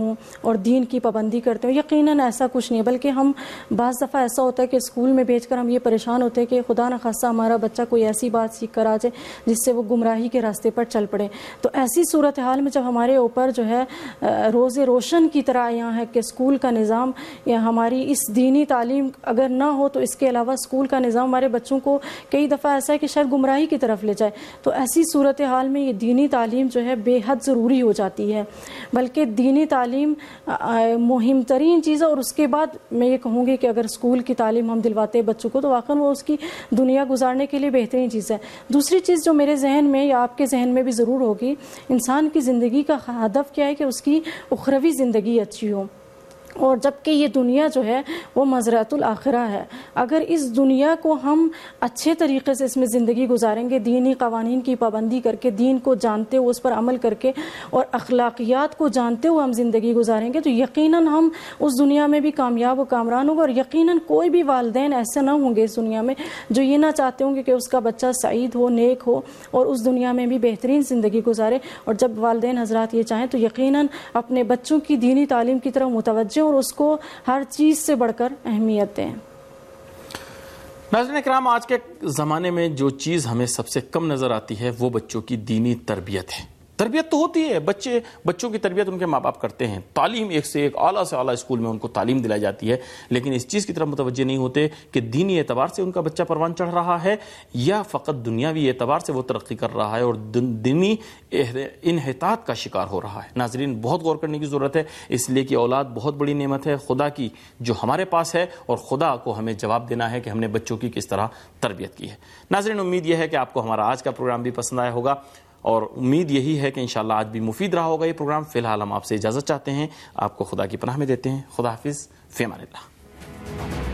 Speaker 21: اور دین کی پابندی کرتے ہوں. یقیناً ایسا کچھ نہیں ہے، بلکہ ہم بعض دفعہ ایسا ہوتا ہے کہ اسکول میں بھیج کر ہم یہ پریشان ہوتے ہیں کہ خدا نخواستہ ہمارا بچہ کوئی ایسی بات سیکھ کر آ جائے جس سے وہ گمراہی کے راستے پر چل پڑے. تو ایسی صورتحال میں جب ہمارے اوپر جو ہے روز روشن کی طرح یہاں ہے کہ اسکول کا نظام یا ہماری اس دینی تعلیم اگر نہ ہو تو اس کے علاوہ اسکول کا نظام ہمارے بچوں کو کئی دفعہ ایسا ہے کہ شاید گمراہی کی طرف لے جائے، تو ایسی صورتحال میں یہ دینی تعلیم جو ہے بے حد ضروری ہو جاتی ہے. بلکہ دینی تعلیم مہم ترین چیز ہے، اور اس کے بعد میں یہ کہوں گی کہ اگر اسکول کی تعلیم ہم دلواتے ہیں بچوں کو تو واقعاً وہ اس کی دنیا گزارنے کے لیے بہترین چیز ہے. دوسری چیز جو میرے ذہن میں یا آپ کے ذہن میں بھی ضرور ہوگی، انسان کی زندگی کا ہدف کیا ہے کہ اس کی اخروی زندگی اچھی ہو، اور جبکہ یہ دنیا جو ہے وہ مزرعۃ الآخرہ ہے. اگر اس دنیا کو ہم اچھے طریقے سے اس میں زندگی گزاریں گے، دینی قوانین کی پابندی کر کے، دین کو جانتے ہوئے اس پر عمل کر کے اور اخلاقیات کو جانتے ہوئے ہم زندگی گزاریں گے، تو یقیناً ہم اس دنیا میں بھی کامیاب و کامران ہوں گے. اور یقیناً کوئی بھی والدین ایسے نہ ہوں گے اس دنیا میں جو یہ نہ چاہتے ہوں گے کہ اس کا بچہ سعید ہو، نیک ہو اور اس دنیا میں بھی بہترین زندگی گزارے. اور جب والدین حضرات یہ چاہیں تو یقیناً اپنے بچوں کی دینی تعلیم کی طرف متوجہ اور اس کو ہر چیز سے بڑھ کر اہمیت دیں.
Speaker 9: ناظرین اکرام، آج کے زمانے میں جو چیز ہمیں سب سے کم نظر آتی ہے وہ بچوں کی دینی تربیت ہے. تربیت تو ہوتی ہے، بچوں کی تربیت ان کے ماں باپ کرتے ہیں، تعلیم ایک سے ایک اعلیٰ سے اعلیٰ اسکول میں ان کو تعلیم دلائی جاتی ہے، لیکن اس چیز کی طرف متوجہ نہیں ہوتے کہ دینی اعتبار سے ان کا بچہ پروان چڑھ رہا ہے یا فقط دنیاوی اعتبار سے وہ ترقی کر رہا ہے اور دینی انحطاط کا شکار ہو رہا ہے. ناظرین، بہت غور کرنے کی ضرورت ہے، اس لیے کہ اولاد بہت بڑی نعمت ہے خدا کی جو ہمارے پاس ہے، اور خدا کو ہمیں جواب دینا ہے کہ ہم نے بچوں کی کس طرح تربیت کی ہے. ناظرین، امید یہ ہے کہ آپ کو ہمارا آج کا پروگرام بھی پسند آیا ہوگا، اور امید یہی ہے کہ انشاءاللہ آج بھی مفید رہا ہوگا یہ پروگرام. فی الحال ہم آپ سے اجازت چاہتے ہیں، آپ کو خدا کی پناہ میں دیتے ہیں. خدا حافظ، فی امان اللہ.